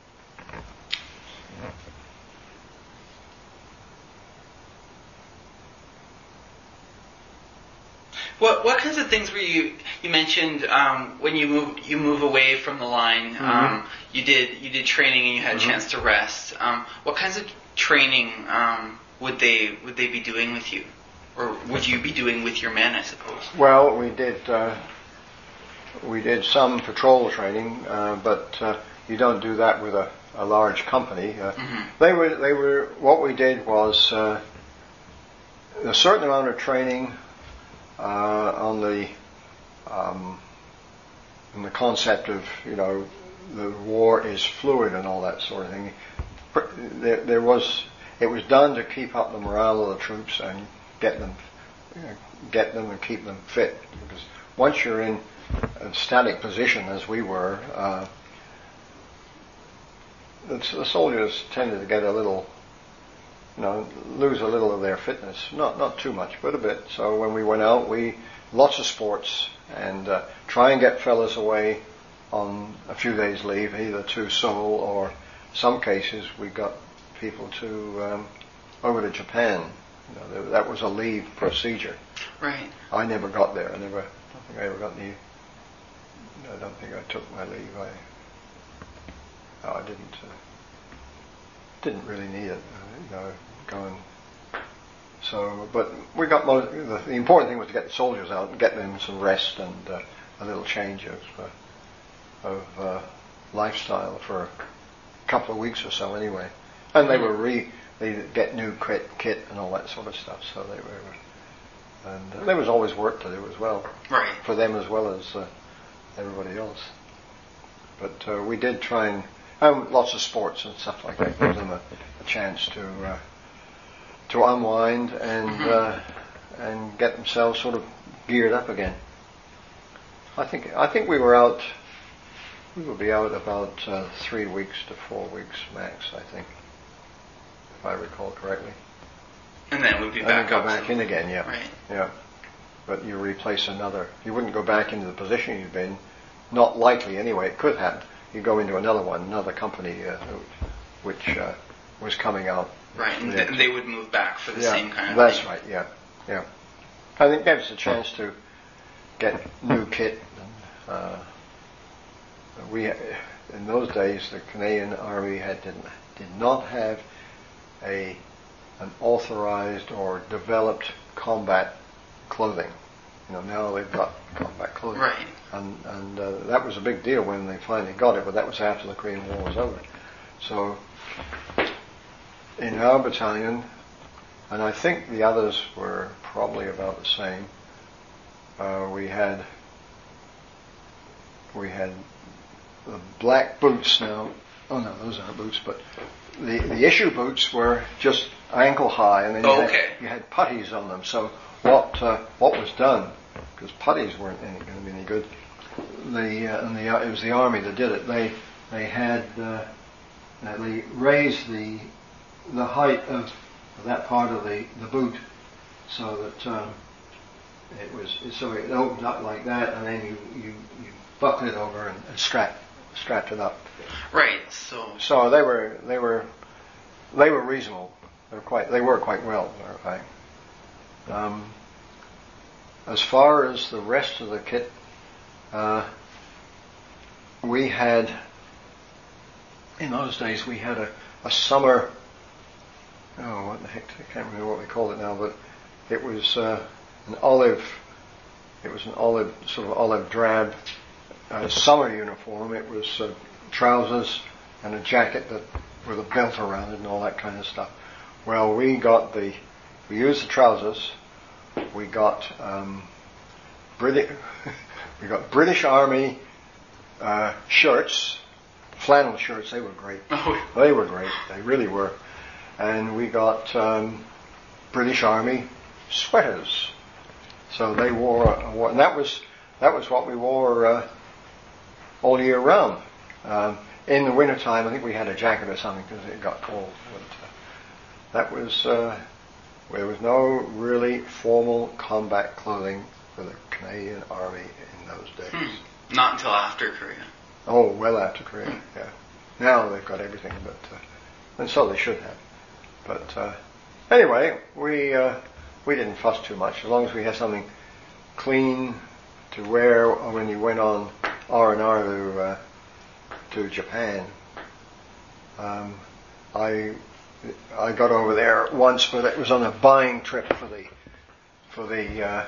What what kinds of things were you you mentioned um, when you move you move away from the line? Mm-hmm. Um, you did you did training and you had mm-hmm. a chance to rest. Um, what kinds of training um, would they would they be doing with you, or would you be doing with your men? I suppose. Well, we did uh, we did some patrol training, uh, but uh, you don't do that with a, a large company. Uh, Mm-hmm. They were they were what we did was uh, a certain amount of training uh, on the um, on the concept of, you know, the war is fluid and all that sort of thing. There, there was it was done to keep up the morale of the troops and get them you know, get them and keep them fit, because once you're in a static position, as we were, uh, the, the soldiers tended to get a little, you know, lose a little of their fitness. Not not too much, but a bit. So when we went out, we lots of sports and uh, try and get fellas away on a few days leave, either to Seoul or some cases we got people to um, over to Japan. You know, that was a leave procedure. Right. I never got there. I never. I don't think I ever got any. I don't think I took my leave. I. No, I didn't. Uh, didn't really need it. Uh, you know, going. So, but we got most. The, the important thing was to get the soldiers out and get them some rest and uh, a little change of uh, of uh, lifestyle for a couple of weeks or so, anyway. And they were re. They get new kit, kit and all that sort of stuff. So they were. And uh, there was always work to do as well. Right. For them as well as uh, everybody else. But uh, we did try and, um, lots of sports and stuff like that, give them a, a chance to uh, to unwind and Mm-hmm. uh, and get themselves sort of geared up again. I think I think we were out. We will be out about uh, three weeks to four weeks max, I think, if I recall correctly. And then we'd be And back then go up back to- in again, yeah. Right. Yeah. But you replace another. You wouldn't go back into the position you've been. Not likely anyway. It could happen. You go into another one, another company, uh, which uh, was coming out. Right, and Yeah. th- they would move back for the Yeah, same kind of that's thing. right, yeah. Yeah. I think it gave us a chance to get new kit. And, uh, we, in those days, the Canadian Army had did, did not have a an authorized or developed combat clothing. You know, now they've got combat clothing. Right. And, and uh, that was a big deal when they finally got it, but that was after the Korean War was over. So, in our battalion, and I think the others were probably about the same, uh, we had we had the black boots now. Oh no, those aren't boots, but the the issue boots were just ankle high, and then you, Oh, had, okay. you had puttees on them. So what uh, what was done, because puttees weren't any, going to be any good. The uh, and the uh, it was the army that did it. They they had uh, uh, they raised the the height of that part of the, the boot so that um, it was so it opened up like that, and then you you, you buckled it over and, and strapped strapped it up. Right. So. So they were they were they were reasonable. They were quite they were quite well, as a matter of fact. Um, as far as the rest of the kit, uh, we had in those days we had a, a summer. Oh, what the heck? I can't remember what we called it now, but it was uh, an olive. It was an olive, sort of olive drab uh, summer uniform. It was uh, trousers and a jacket that with a belt around it and all that kind of stuff. Well, we got the, we used the trousers. We got um, British, we got British Army uh, shirts, flannel shirts. They were great. Oh. They were great. They really were. And we got um, British Army sweaters. So they wore, wore, and that was that was what we wore uh, all year round. Um, in the wintertime, I think we had a jacket or something because it got cold. But uh, that was uh, there was no really formal combat clothing for the Canadian Army in those days. Hmm. Not until after Korea. Oh, well after Korea, yeah. Now they've got everything, but uh, and so they should have. But uh, anyway, we uh, we didn't fuss too much as long as we had something clean to wear when you went on R and R to uh, to Japan. Um, I I got over there once, but it was on a buying trip for the for the uh,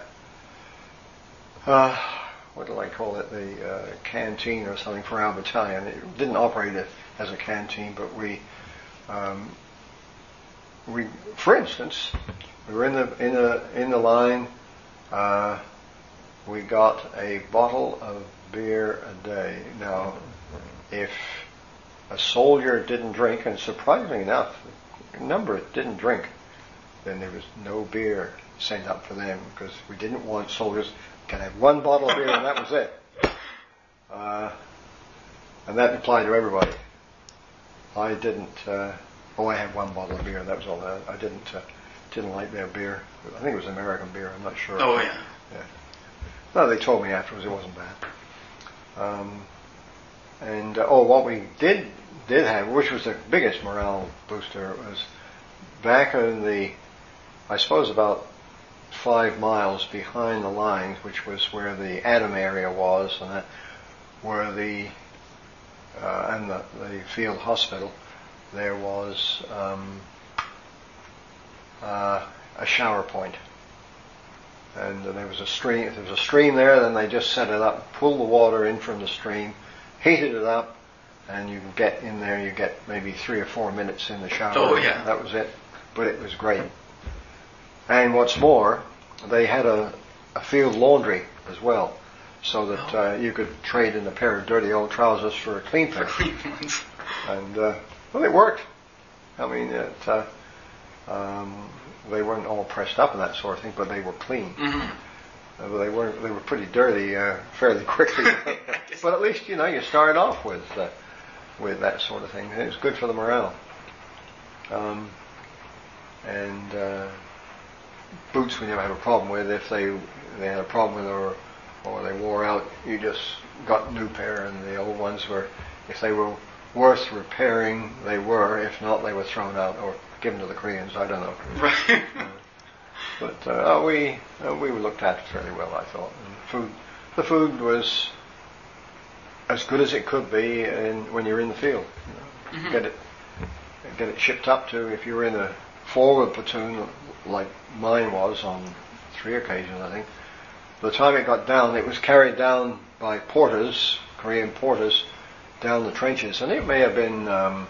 uh, what do I call it? The uh, canteen or something for our battalion. It didn't operate as a canteen, but we, um, we, for instance, we were in the in the in the line. Uh, we got a bottle of beer a day. Now, if a soldier didn't drink, and surprisingly enough, a number didn't drink, then there was no beer sent up for them, because we didn't want soldiers can have one bottle of beer and that was it. Uh, and that applied to everybody. I didn't. Uh, oh, I had one bottle of beer. That was all. I, I didn't. Uh, didn't like their beer. I think it was American beer. I'm not sure. Oh yeah. Yeah. No, they told me afterwards it wasn't bad. Um, and uh, oh, what we did did have, which was the biggest morale booster, was back in the, I suppose about five miles behind the lines, which was where the Adam area was, and that, where the uh, and the, the field hospital, there was um, uh, a shower point, and uh, there was a stream. If there was a stream there, then they just set it up, pulled the water in from the stream, heated it up, and you get in there. You get maybe three or four minutes in the shower. Oh yeah, that was it. But it was great. And what's more, they had a, a field laundry as well, so that uh, you could trade in a pair of dirty old trousers for a clean pair. For clean ones. And uh, well, it worked. I mean, it, uh, um, they weren't all pressed up and that sort of thing, but they were clean. Mm-hmm. Uh, they weren't. They were pretty dirty uh, fairly quickly. But at least you know you started off with uh, with that sort of thing. It was good for the morale. Um, and uh, boots we never had a problem with. If they they had a problem with or or they wore out, you just got a new pair, and the old ones were, if they were worth repairing, they were. If not, they were thrown out or given to the Koreans. I don't know. Right. uh, but uh, we uh, we were looked after fairly well, I thought. And food, the food was as good as it could be, in, when you're in the field. You know, mm-hmm. Get it get it shipped up to, if you were in a forward platoon like mine was on three occasions, I think. By the time it got down, it was carried down by porters, Korean porters, down the trenches, and it may have been um,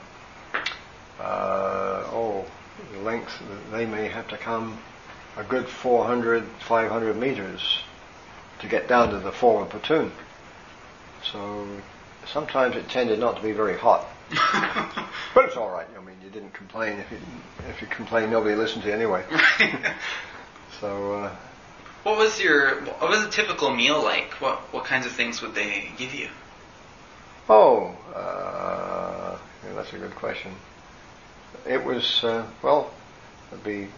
uh, oh the length. They may have to come a good four hundred, five hundred meters to get down to the forward platoon. So sometimes it tended not to be very hot. But it's all right. I mean, you didn't complain. If you if you complained, nobody listened to you anyway. So. Uh, what was your what was a typical meal like? What what kinds of things would they give you? Oh, uh, yeah, that's a good question. It was uh, well, it'd be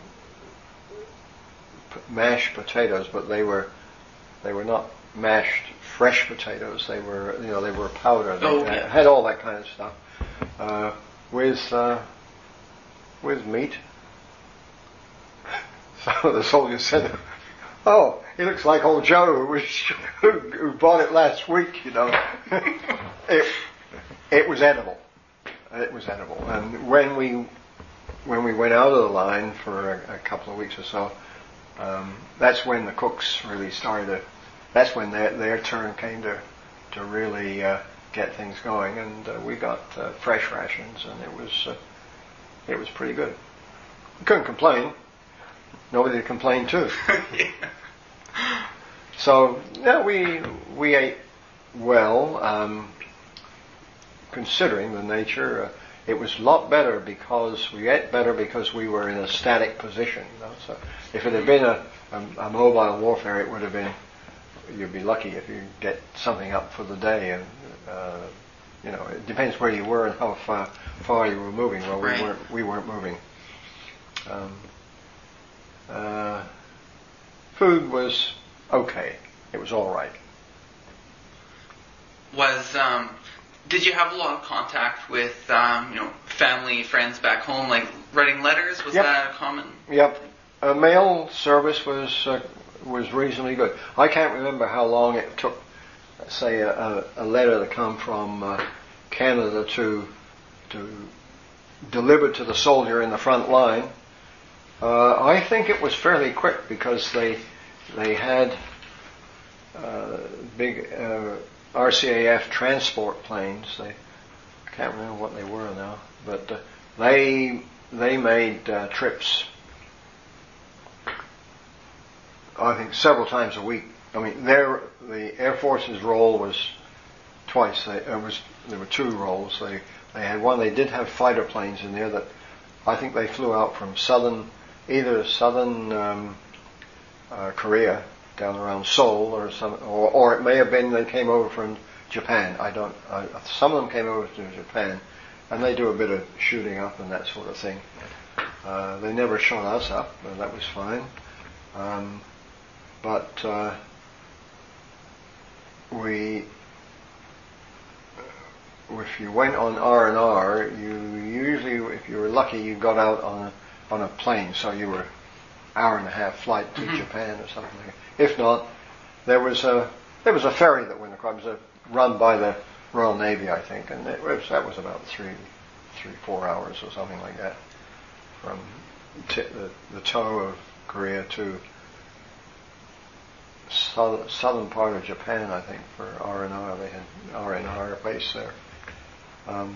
p- mashed potatoes, but they were they were not mashed fresh potatoes. They were you know they were powder. They oh, had, yeah. had all that kind of stuff. Uh, with uh, with meat. So the soldier said, "Oh, he looks like old Joe who was who, who bought it last week." You know, it it was edible. It was edible. And when we when we went out of the line for a, a couple of weeks or so, um, that's when the cooks really started to. That's when their their turn came to to really. Uh, get things going, and uh, we got uh, fresh rations, and it was uh, it was pretty good. We couldn't complain. Nobody complained too. Yeah. So yeah, we we ate well, um, considering the nature. Uh, it was a lot better because we ate better because we were in a static position. You know? So if it had been a, a, a mobile warfare, it would have been. You'd be lucky if you get something up for the day, and uh, you know it depends where you were and how far far you were moving. Well, right. we weren't we weren't moving. Um, uh, food was okay. It was all right. Was um, did you have a lot of contact with um, you know family, friends back home, like writing letters? Was yep. that a common? Yep. Uh, mail service was. Uh, was reasonably good. I can't remember how long it took, say, a, a letter to come from uh, Canada to to deliver to the soldier in the front line. Uh, I think it was fairly quick because they they had uh, big uh, R C A F transport planes. They I can't remember what they were now, but uh, they they made uh, trips, I think, several times a week. I mean, their the Air Force's role was twice. They, it was there were two roles. They they had one. They did have fighter planes in there that I think they flew out from southern, either southern um, uh, Korea down around Seoul, or some, or, or it may have been they came over from Japan. I don't. I, some of them came over to Japan, and they do a bit of shooting up and that sort of thing. Uh, they never shot us up, but that was fine. Um, but uh, we, if you went on R and R, you usually, if you were lucky, you got out on a on a plane, so you were hour and a half flight to mm-hmm. Japan or something like that. If not, there was a there was a ferry that went across. It was a, run by the Royal Navy, I think, and it was, that was about three, three, four hours or something like that, from t- the, the toe of Korea to southern, southern part of Japan, I think, for R and R. They had R and R base there. Um,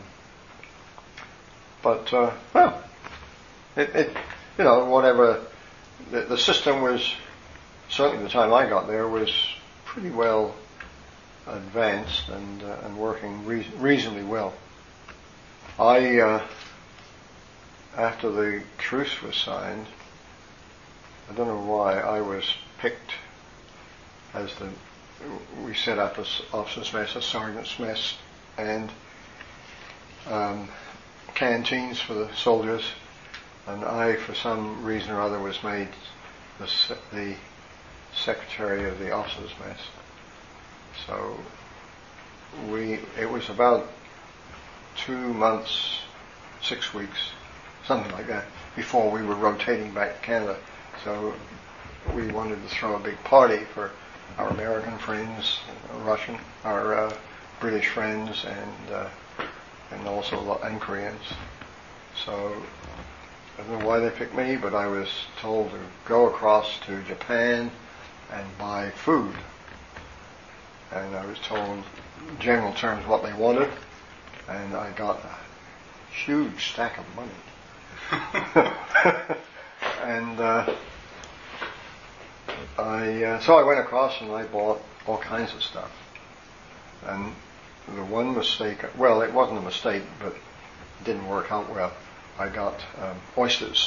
but uh, well, it, it you know whatever the, the system was. Certainly, the time I got there was pretty well advanced and uh, and working re- reasonably well. I uh, after the truce was signed, I don't know why I was picked as the we set up a officers' mess, a sergeant's mess, and um, canteens for the soldiers, and I, for some reason or other, was made the, the secretary of the officers' mess. So we, it was about two months, six weeks, something like that, before we were rotating back to Canada. So we wanted to throw a big party for our American friends, Russian, our uh, British friends, and uh, and also and Koreans. So I don't know why they picked me, but I was told to go across to Japan and buy food. And I was told in general terms what they wanted, and I got a huge stack of money. and uh, I uh, so I went across and I bought all kinds of stuff. And the one mistake, well, it wasn't a mistake, but it didn't work out well. I got um, oysters.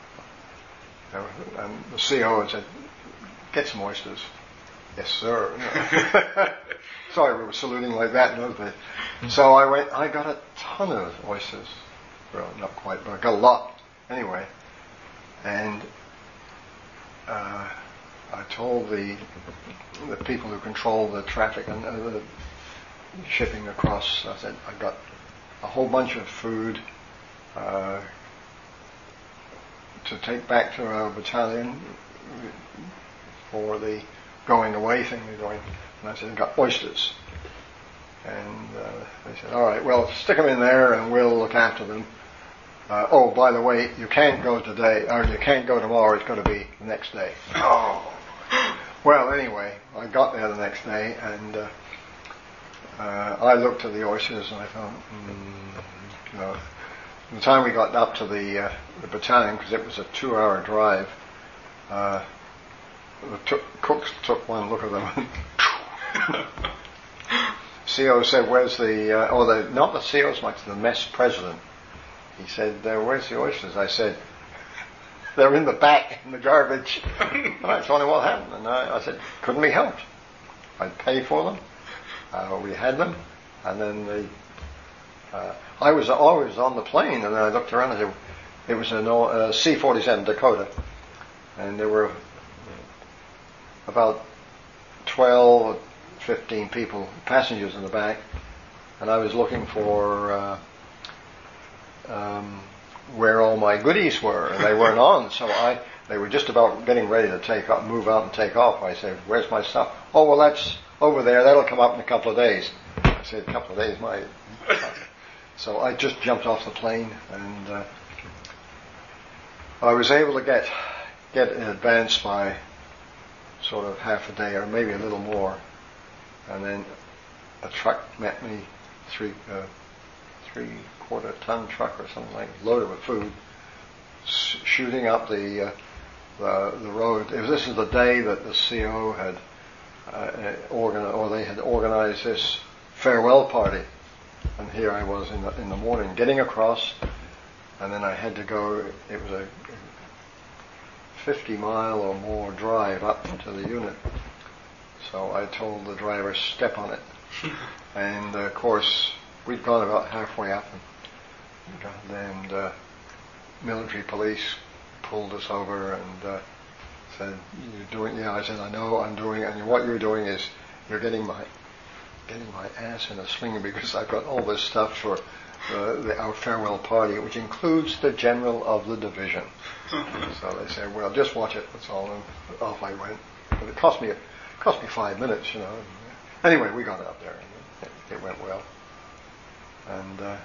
And the C O had said, "Get some oysters." Yes, sir. Sorry, we were saluting like that in those days. So I went, I got a ton of oysters. Well, not quite, but I got a lot. Anyway. And uh, I told the the people who control the traffic and uh, the shipping across, I said, I got a whole bunch of food uh, to take back to our battalion for the going away thing we're doing. And I said, I got oysters. And uh, they said, all right, well, stick them in there and we'll look after them. Uh, oh, by the way, you can't go today, or you can't go tomorrow, it's going to be the next day. Oh. Well, anyway, I got there the next day, and uh, uh, I looked at the oysters and I thought, mm, you know, by the time we got up to the, uh, the battalion, because it was a two-hour drive, uh, the t- cooks took one look at them. C O said, "Where's the?" Uh, or the not the C O so much, the mess president. He said, uh, "Where's the oysters?" I said, "They're in the back in the garbage." And that's only what happened. And I, I said, "Couldn't be helped. I'd pay for them." Uh, we had them, and then the. Uh, I was always on the plane, and then I looked around and said, it was a uh, C forty-seven Dakota, and there were about twelve, fifteen people, passengers in the back, and I was looking for uh, um, where all my goodies were, and they weren't on. So I, they were just about getting ready to take off, move out and take off. I said, "Where's my stuff?" "Oh, well, that's over there. That'll come up in a couple of days." I said, "A couple of days, my." So I just jumped off the plane, and uh, I was able to get get in advance by sort of half a day or maybe a little more, and then a truck met me three uh, three-quarter ton truck or something like that, loaded with food, sh- shooting up the, uh, the the road. It was, this is the day that the C O had uh, organized, or they had organized this farewell party, and here I was in the in the morning getting across, and then I had to go. It was a fifty mile or more drive up to the unit. So I told the driver, step on it. And uh, of course, we'd gone about halfway up, and, and uh, military police pulled us over and uh, said, "You're doing?" Yeah, I said, "I know, I'm doing." And what you're doing is, you're getting my getting my ass in a sling because I've got all this stuff for uh, the, our farewell party, which includes the general of the division. So they said, "Well, just watch it. That's all." And off I went. But it cost me it cost me five minutes, you know. Anyway, we got up there, and it, it went well. And uh,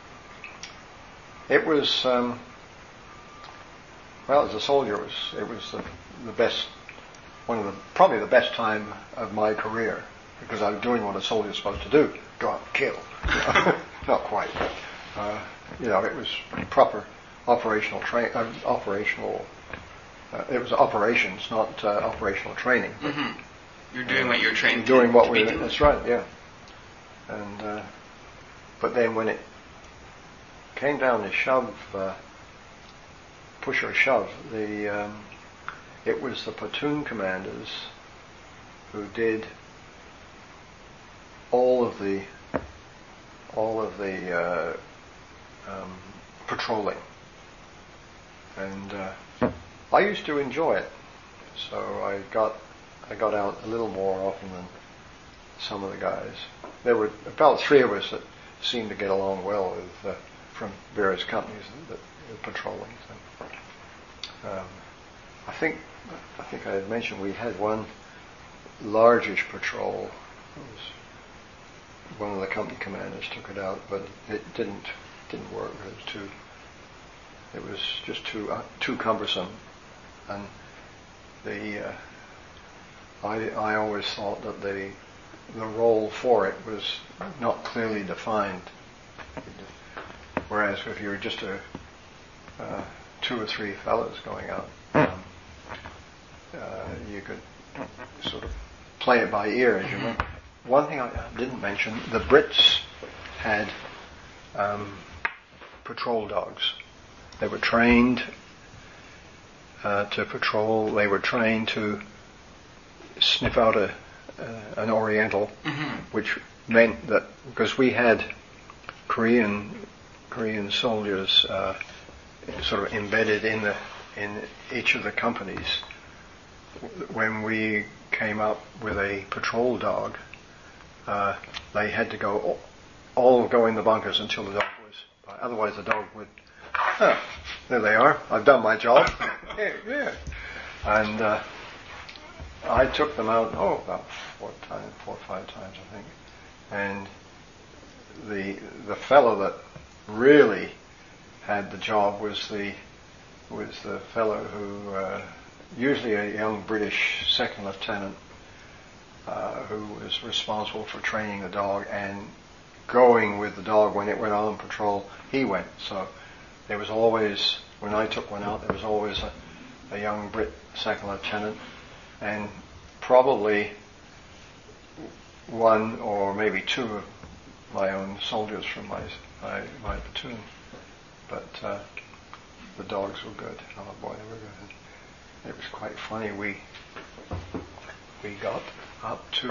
it was, um, well, as a soldier, it was it was the, the best, one of the probably the best time of my career, because I was doing what a soldier's supposed to do: go out and kill. You know? Not quite, but uh, you know, it was proper operational train, uh, operational. Uh, it was operations, not uh, operational training. Mm-hmm. You're doing uh, what you're trained doing to, what to we. be doing. That's right, yeah. And uh, but then when it came down to shove, uh, push or shove, the um, it was the platoon commanders who did all of the all of the uh, um, patrolling. And uh, I used to enjoy it, so I got I got out a little more often than some of the guys. There were about three of us that seemed to get along well with uh, from various companies that were patrolling. So, um, I think I think I had mentioned we had one largish patrol. It was one of the company commanders took it out, but it didn't didn't work. It was too. It was just too uh, too cumbersome, and the uh, I I always thought that the the role for it was not clearly defined. Whereas if you were just a uh, two or three fellows going out, um, uh, you could sort of play it by ear, as you know. One thing I didn't mention: the Brits had um, patrol dogs. They were trained uh, to patrol. They were trained to sniff out a uh, an Oriental, mm-hmm. which meant that because we had Korean Korean soldiers uh, sort of embedded in the in each of the companies. When we came up with a patrol dog, uh, they had to go all, all go in the bunkers until the dog was. Otherwise, the dog would. Oh, there they are. I've done my job. yeah, yeah. And uh, I took them out, oh, about four times, four or five times, I think. And the the fellow that really had the job was the was the fellow who, uh, usually a young British second lieutenant, uh, who was responsible for training the dog and going with the dog when it went on patrol. He went, so. There was always, when I took one out, there was always a, a young Brit second lieutenant, and probably one or maybe two of my own soldiers from my my, my platoon. But uh, the dogs were good. Oh boy, they were good. It was quite funny. We we got up to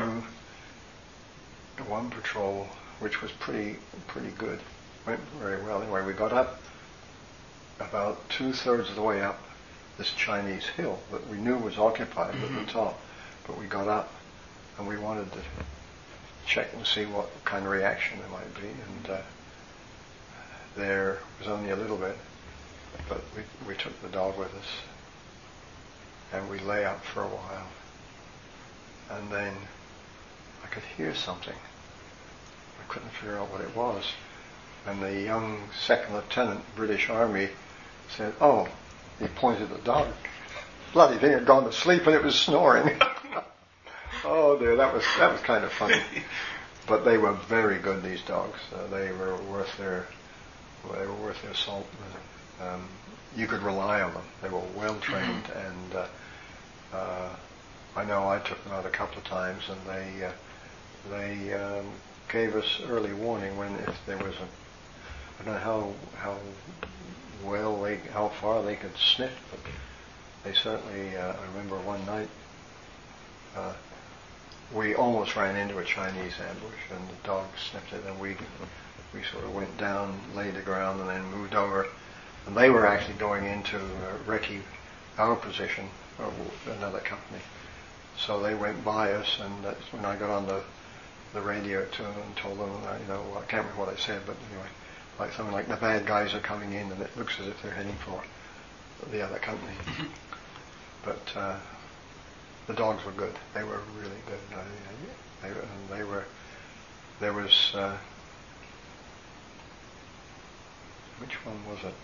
one patrol, which was pretty pretty good. Went very well. Anyway, we got up. About two-thirds of the way up this Chinese hill that we knew was occupied mm-hmm. at the top, but we got up and we wanted to check and see what kind of reaction there might be, and uh, there was only a little bit, but we we took the dog with us and we lay up for a while, and then I could hear something. I couldn't figure out what it was. And the young second lieutenant, British Army, said, "Oh," he pointed at the dog. Bloody thing had gone to sleep and it was snoring. Oh dear, that was that was kind of funny. but they were very good. These dogs, uh, they were worth their they were worth their salt. Um, you could rely on them. They were well trained, mm-hmm. and uh, uh, I know I took them out a couple of times, and they uh, they um, gave us early warning when if there was a I don't know how how well they how far they could sniff, but they certainly. Uh, I remember one night uh, we almost ran into a Chinese ambush, and the dog sniffed it, and we we sort of went down, laid the ground, and then moved over. And they were actually going into uh, recce our position, or another company. So they went by us, and that's when I got on the the radio to them and told them, uh, you know, I can't remember what I said, but anyway, like something like the bad guys are coming in, and it looks as if they're heading for the other company. But uh, the dogs were good. They were really good. Uh, they, and they were. There was. Uh, which one was it?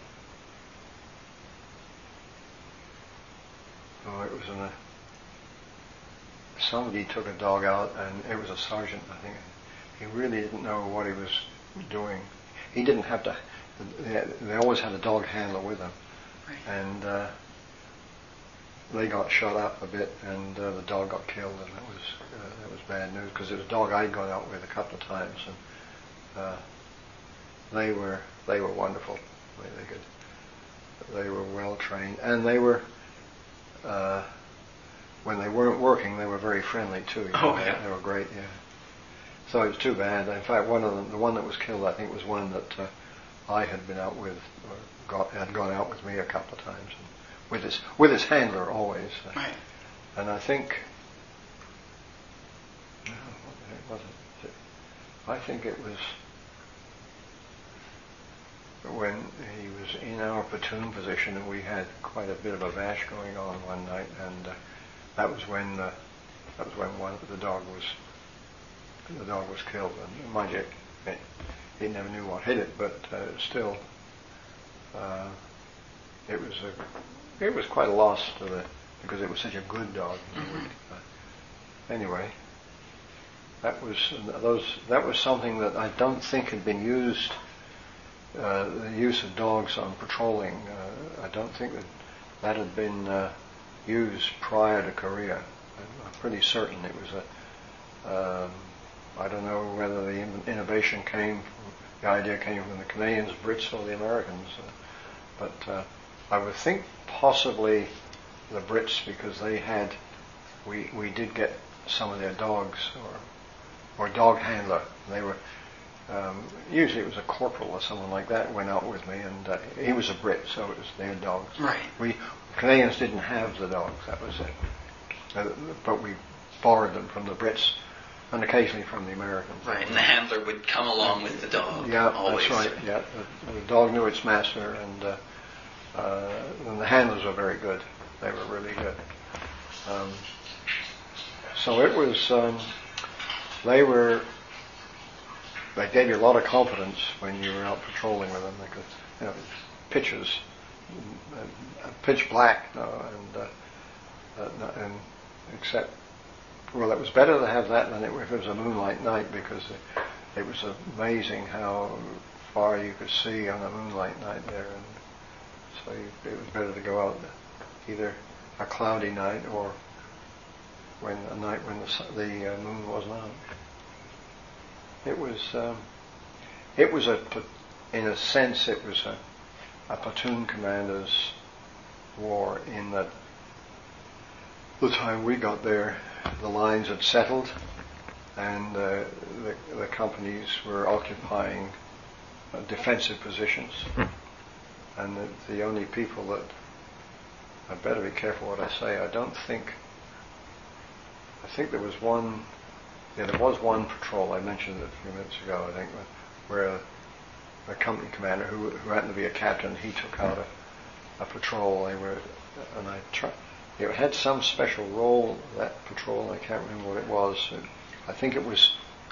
Oh, it was in a. Somebody took a dog out, and it was a sergeant, I think. He really didn't know what he was doing. He didn't have to. They, they always had a dog handler with them, right. and uh, they got shot up a bit, and uh, the dog got killed, and that was uh, that was bad news because it was a dog I'd gone out with a couple of times, and uh, they were they were wonderful. They, they could. They were well trained, and they were. Uh, when they weren't working, they were very friendly too. You know? Oh yeah, they were great. Yeah. So it was too bad. In fact, one of them, the one that was killed, I think, was one that uh, I had been out with, or got, had gone out with me a couple of times, and with his with his handler always. Uh, right. And I think, no, what was it? I think it was when he was in our platoon position, and we had quite a bit of a bash going on one night, and uh, that was when uh, that was when one the dog was the dog was killed. And mind you, it, he never knew what hit it, but uh, still, uh, it was a it was quite a loss to the because it was such a good dog. Mm-hmm. Uh, anyway, that was those that was something that I don't think had been used. Uh, the use of dogs on patrolling, uh, I don't think that that had been uh, used prior to Korea. I'm pretty certain it was a. Um, I don't know whether the in- innovation came, from, the idea came from the Canadians, Brits, or the Americans, uh, but uh, I would think possibly the Brits, because they had, we we did get some of their dogs or or dog handler. They were. Um, usually it was a corporal or someone like that went out with me, and uh, he was a Brit, so it was their dogs. Right. We Canadians didn't have the dogs, that was it. Uh, but we borrowed them from the Brits and occasionally from the Americans. Right, and the handler would come along with the dog. Yeah, always. That's right. Yeah, the, the dog knew its master, and, uh, uh, and the handlers were very good. They were really good. Um, so it was. Um, they were. They gave you a lot of confidence when you were out patrolling with them. They could, you know, pitches, uh, pitch black, you know, and uh, uh, and except, well, it was better to have that than it, if it was a moonlight night, because it, it was amazing how far you could see on a moonlight night there, and so you, it was better to go out either a cloudy night or when a night when the the uh, moon wasn't out. It was, um, it was a, in a sense, it was a, a platoon commander's war in that the time we got there, the lines had settled, and uh, the, the companies were occupying uh, defensive positions, and the, the only people that, I better be careful what I say. I don't think, I think there was one. Yeah, there was one patrol, I mentioned it a few minutes ago, I think, where a company commander, who, who happened to be a captain, he took out a, a patrol. They were, and I tried, it had some special role, that patrol, I can't remember what it was. It, I think it was,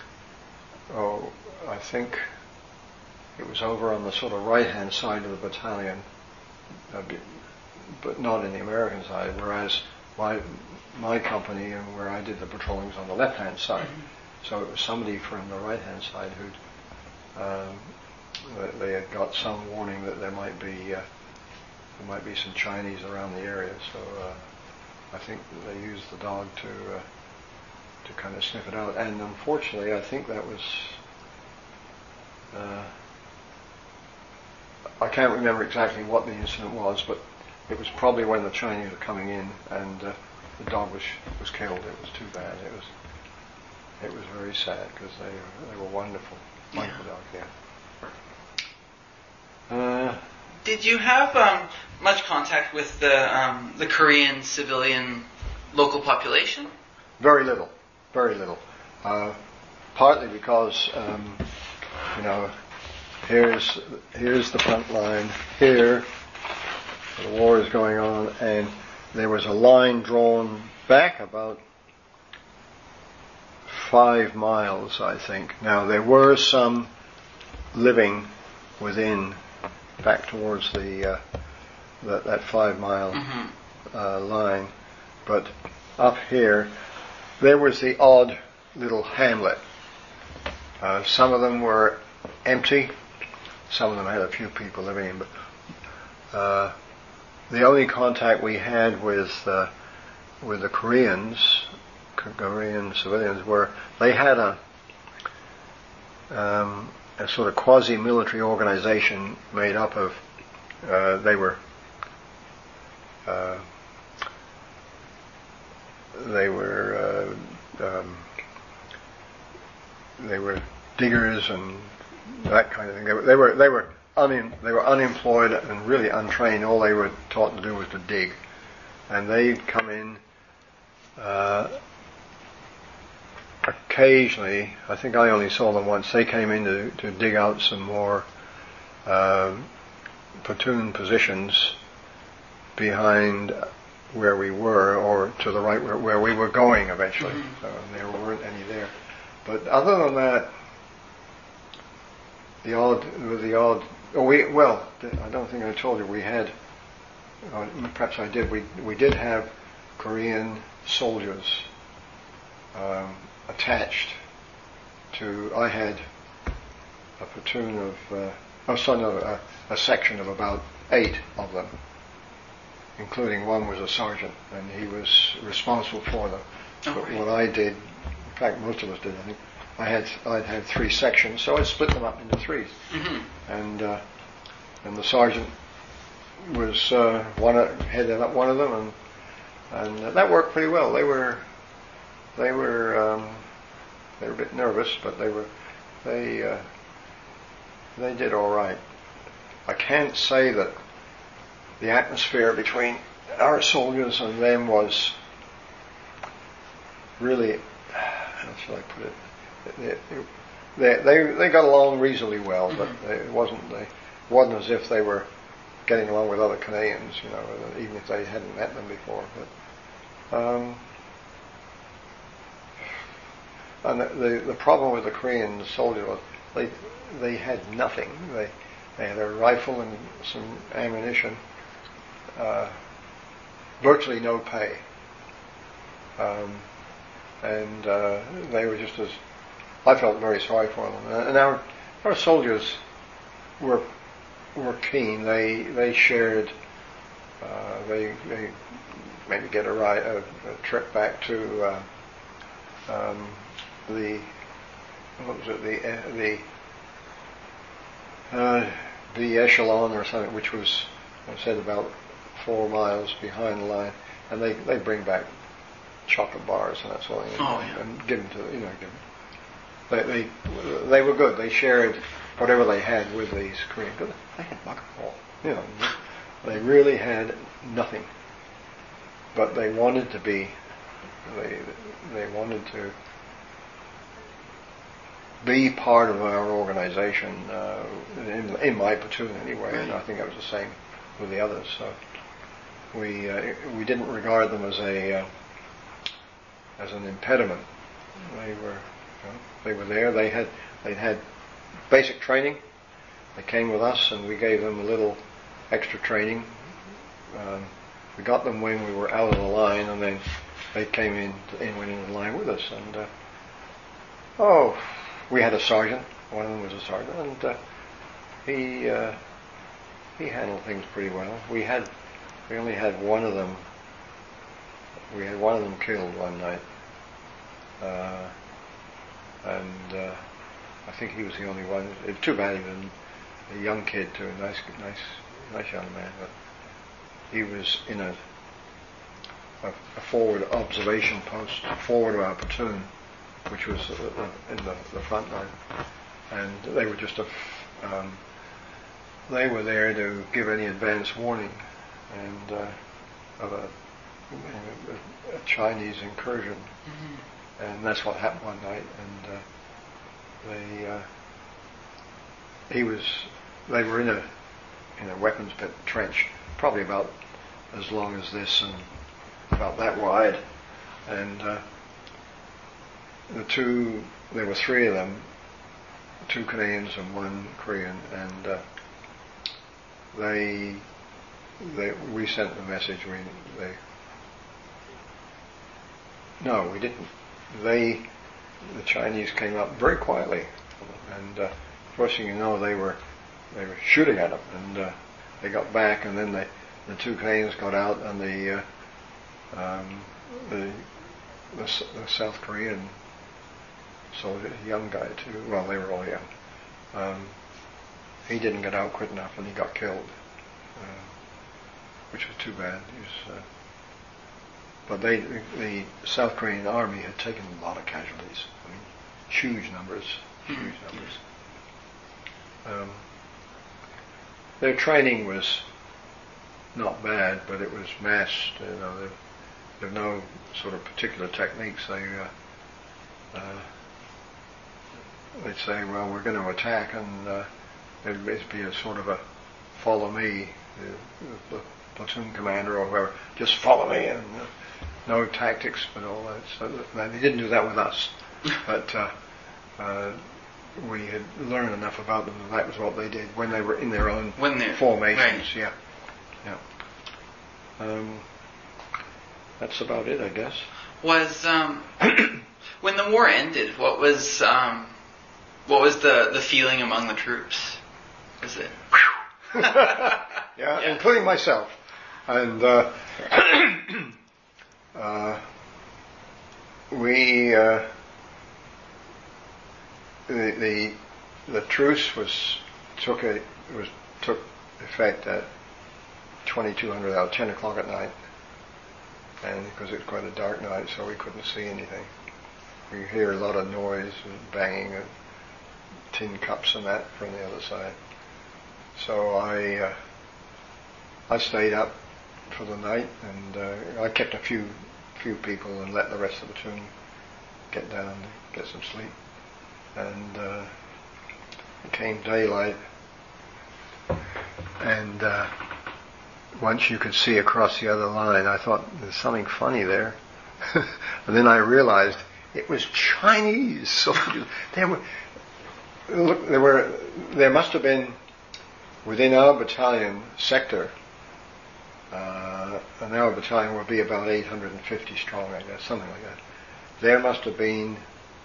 oh, I think it was over on the sort of right-hand side of the battalion, uh, but not in the American side, whereas my my company and where I did the patrolling was on the left-hand side. Mm-hmm. So it was somebody from the right-hand side who'd um, that they had got some warning that there might be uh, there might be some Chinese around the area. So uh, I think they used the dog to uh, to kind of sniff it out. And unfortunately, I think that was uh, I can't remember exactly what the incident was, but it was probably when the Chinese were coming in, and uh, the dog was was killed. It was too bad. It was it was very sad because they they were wonderful, wonderful Yeah. dogs. Yeah. Uh, Did you have um, much contact with the um, the Korean civilian local population? very little, very little. Uh, partly because um, you know, here's here's the front line here. The war is going on, and there was a line drawn back about five miles, I think. Now, there were some living within, back towards the uh, that, that five-mile Mm-hmm. uh, line, but up here, there was the odd little hamlet. Uh, some of them were empty. Some of them had a few people living in, but uh, the only contact we had with uh, with the Koreans, Korean civilians, were they had a um, a sort of quasi-military organization made up of uh, they were uh, they were uh, um, they were diggers and that kind of thing. They were they were they were un- they were unemployed and really untrained. All they were taught to do was to dig, and they'd come in uh, occasionally. I think I only saw them once. They came in to, to dig out some more uh, platoon positions behind where we were, or to the right where, where we were going eventually. Mm-hmm. So there weren't any there. But other than that, the odd, the odd. Oh, we well. I don't think I told you we had. Uh, perhaps I did. We we did have Korean soldiers um, attached to. I had a platoon of. Uh, oh, sorry, no, a, a section of about eight of them, including one was a sergeant, and he was responsible for them. Oh, but great. what I did, in fact, most of us did. I think I had I'd had three sections, so I split them up into threes, Mm-hmm. and uh, and the sergeant was uh, one of, headed up one of them, and and uh, that worked pretty well. They were they were um, they were a bit nervous, but they were they uh, they did all right. I can't say that the atmosphere between our soldiers and them was really, how shall I put it? They they, they, they got along reasonably well, but Mm-hmm. they, it wasn't they wasn't as if they were getting along with other Canadians, you know, even if they hadn't met them before. But um, and the, the the problem with the Korean soldiers was they they had nothing. They they had a rifle and some ammunition. Uh, virtually no pay. Um, and uh, they were just as, I felt very sorry for them. And our our soldiers were were keen. They they shared. Uh, they they maybe get a ride a, a trip back to uh, um, the what was it the the uh, the echelon or something, which was I said about four miles behind the line, and they they bring back chocolate bars and that sort of thing, Oh, and, yeah. and give them to you know give them. They, they they were good. They shared whatever they had with these Koreans. They had bugger all, you know. They really had nothing, but they wanted to be. They they wanted to be part of our organization uh, in, in my platoon anyway, and I think that was the same with the others. So we uh, we didn't regard them as a uh, as an impediment. They were you know, they were there. They had they had basic training. They came with us, and we gave them a little extra training. Um, we got them when we were out of the line, and then they came in, in went in the line with us. And uh, Oh, we had a sergeant. One of them was a sergeant, and uh, he uh, he handled things pretty well. We had we only had one of them. We had one of them killed one night, uh, and uh, I think he was the only one. It was too bad. He was a young kid too, a nice, nice, nice young man. But he was in a a, a forward observation post, forward of our platoon, which was uh, in the, the front line, and they were just a. Um, they were there to give any advance warning, and uh, of a, a, a Chinese incursion, mm-hmm. and that's what happened one night. And uh, they, uh, he was, they were in a in a weapons pit trench, probably about as long as this and about that wide, and uh, the two, there were three of them, two Canadians and one Korean, and uh, they, they, we sent the message. We, they, no, we didn't. They, the Chinese came up very quietly, and uh, first thing you know, they were, they were shooting at them, and uh, they got back, and then they, the two Canadians got out, and the, uh, um, the, the, the South Korean soldier, young guy too. Well, they were all young. Um, he didn't get out quick enough, and he got killed, uh, which was too bad. He was, uh, but they, the South Korean army had taken a lot of casualties. I mean, huge numbers, huge numbers. Um, their training was not bad, but it was massed. You know, there, there were no sort of particular techniques. They uh, uh, they'd say, well, we're going to attack, and uh, there'd be a sort of a follow me, the, the platoon commander or whoever, just follow me, and uh, no tactics, but all that. So that, they didn't do that with us, but uh, uh, we had learned enough about them that that was what they did when they were in their own formations. Right. Yeah, yeah. Um, that's about it, I guess. Was um, when the war ended, what was um, what was the, the feeling among the troops? Was it? yeah, yeah, including myself, and uh, uh, we uh, the, the the truce was took a was took effect at twenty-two hundred hour, ten o'clock at night, and because it was quite a dark night, so we couldn't see anything. We hear a lot of noise and banging of tin cups and that from the other side. So I uh, I stayed up for the night, and uh, I kept a few few people and let the rest of the platoon get down and get some sleep. And uh, it came daylight, and uh, once you could see across the other line, I thought there's something funny there. And then I realized it was Chinese soldiers. There were, look, there were, there must have been within our battalion sector, uh, and our battalion would be about eight hundred fifty strong, I guess, something like that. There must have been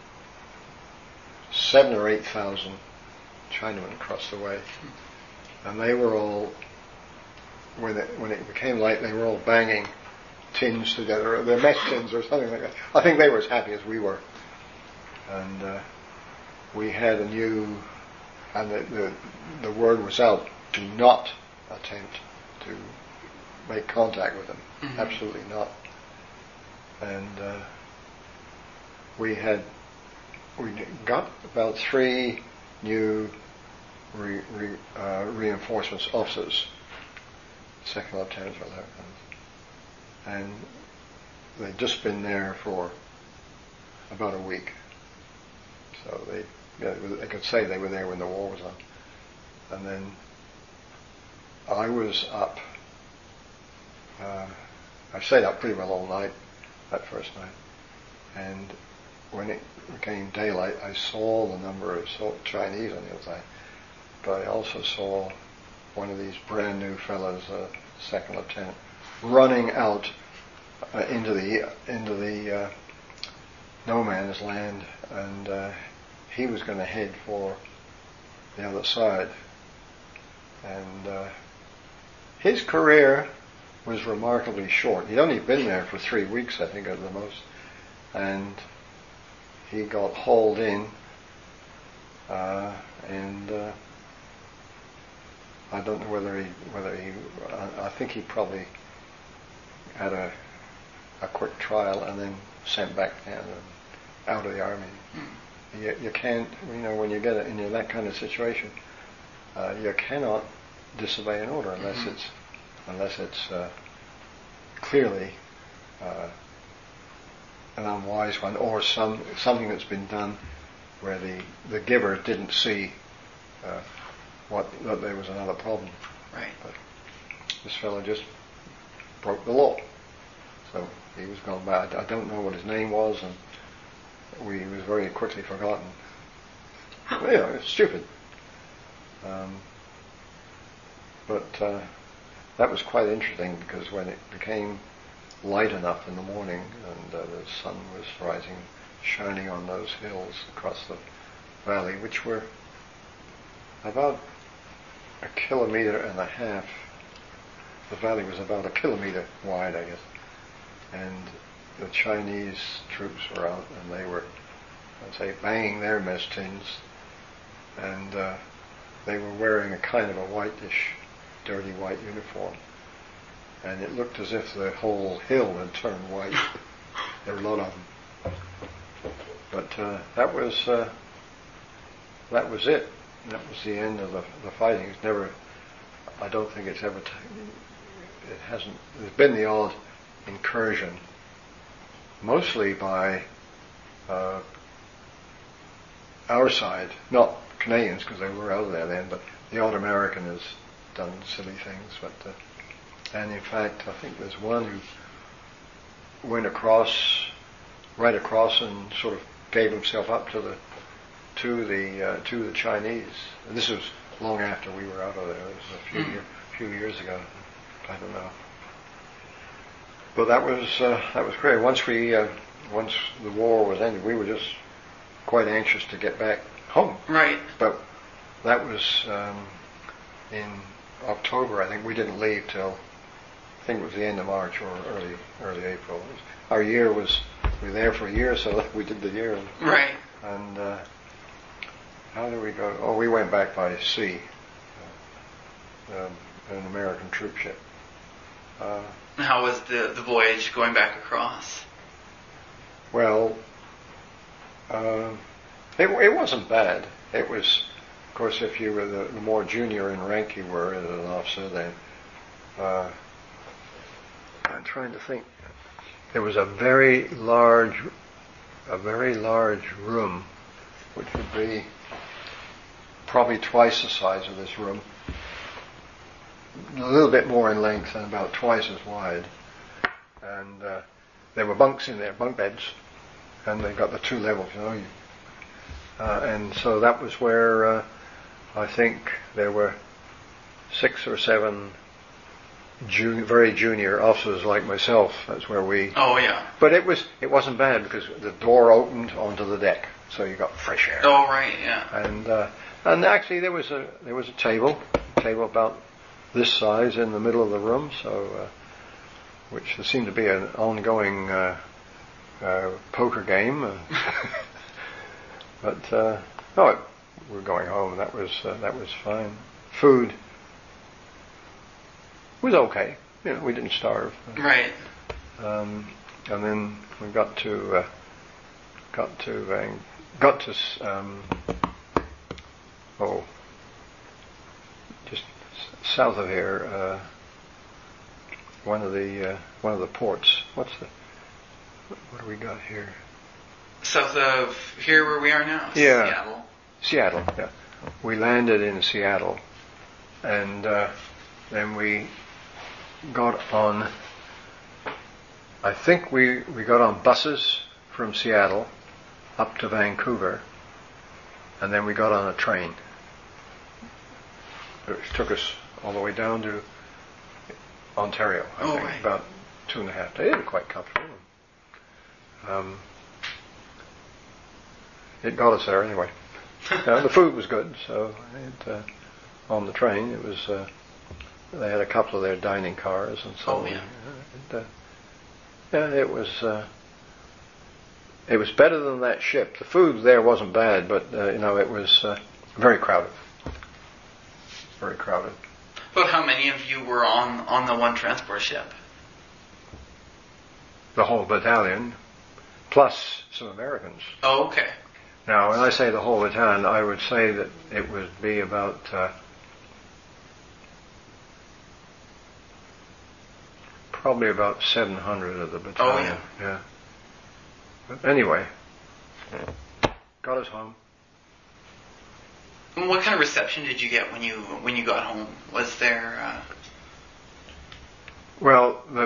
seven or eight thousand Chinamen across the way, and they were all, when it, when it became light, they were all banging tins together, or their mess tins or something like that. I think they were as happy as we were, and uh, we had a new, and the, the the word was out: do not attempt to make contact with them. Mm-hmm. Absolutely not. And uh, we had we got about three new re, re, uh, reinforcements officers, second lieutenants or lieutenants, and they'd just been there for about a week. So they, yeah, they could say they were there when the war was on. And then I was up. Uh, I stayed up pretty well all night that first night, and when it became daylight, I saw the number of Chinese on the other side, but I also saw one of these brand new fellows, uh, second lieutenant, running out uh, into the into the uh, no man's land and uh, he was going to head for the other side. And uh, his career was remarkably short. He'd only been there for three weeks, I think, at the most. And he got hauled in, uh, and uh, I don't know whether he, whether he, I, I think he probably had a, a quick trial and then sent back down and out of the army. Mm. You, you can't, you know, when you get in that kind of situation, uh, you cannot disobey an order unless mm-hmm. it's unless it's uh, clearly uh, an unwise one, or some something that's been done where the, the giver didn't see uh, what that there was another problem. Right. But this fellow just broke the law, so he was gone bad. I don't know what his name was, and we he was very quickly forgotten. Well, you know, it's stupid. Um, but uh, that was quite interesting, because when it became light enough in the morning and uh, the sun was rising, shining on those hills across the valley, which were about a kilometer and a half. The valley was about a kilometer wide, I guess. And the Chinese troops were out, and they were, I'd say, banging their mess tins, and uh, they were wearing a kind of a whitish, dirty white uniform. And it looked as if the whole hill had turned white. There were a lot of them. But uh, that was uh, that was it. That was the end of the, the fighting. It's never. I don't think it's ever. T- it hasn't. There's been the odd incursion, mostly by uh, our side, not Canadians, because they were out there then, but the odd American has done silly things. But uh, and in fact, I think there's one who went across, right across, and sort of gave himself up to the to the uh, to the Chinese. And this was long after we were out of there. It was a few mm. year, few years ago. I don't know. But that was uh, that was great. Once we uh, once the war was ended, we were just quite anxious to get back home. Right. But that was um, in October. I think we didn't leave till I think it was the end of March or early early April. It was, our year was we were there for a year, so we did the year. Right. And uh, how did we go? Oh, we went back by sea. Uh, um, an American troop ship. Uh, How was the, the voyage going back across? Well, uh, it, it wasn't bad. It was, of course, if you were the, the more junior in rank you were as an officer, then uh, I'm trying to think. There was a very large, a very large room, which would be probably twice the size of this room. A little bit more in length and about twice as wide. And uh, there were bunks in there, bunk beds, and they got the two levels, you know. Uh, and so that was where uh, I think there were six or seven jun- very junior officers like myself. That's where we. Oh yeah. But it was it wasn't bad, because the door opened onto the deck, so you got fresh air. Oh right, yeah. And uh, and actually there was a there was a table, a table about this size in the middle of the room, so uh, which there seemed to be an ongoing uh, uh, poker game. Uh, but uh, no, it, we're going home. That was uh, that was fine. Food was okay. You know, we didn't starve. Right. Um, and then we got to uh, got to uh, got to um, oh. south of here, uh, one of the uh, one of the ports. What's the what do we got here? South of here, where we are now. Yeah, Seattle. Seattle. Yeah, we landed in Seattle, and uh, then we got on. I think we we got on buses from Seattle up to Vancouver, and then we got on a train. It took us all the way down to Ontario, I oh, think, right. about two and a half days. They were quite comfortable. Um, it got us there anyway. uh, the food was good, so it, uh, on the train it was. Uh, they had a couple of their dining cars, and so Oh, yeah. we, uh, it, uh, yeah, it was. Uh, it was better than that ship. The food there wasn't bad, but uh, you know it was uh, very crowded. Very crowded. About how many of you were on on the one transport ship? The whole battalion, plus some Americans. Oh, okay. Now, when I say the whole battalion, I would say that it would be about uh, probably about seven hundred of the battalion. Oh, yeah. yeah. But anyway, got us home. And what kind of reception did you get when you when you got home? Was there? Uh... Well, the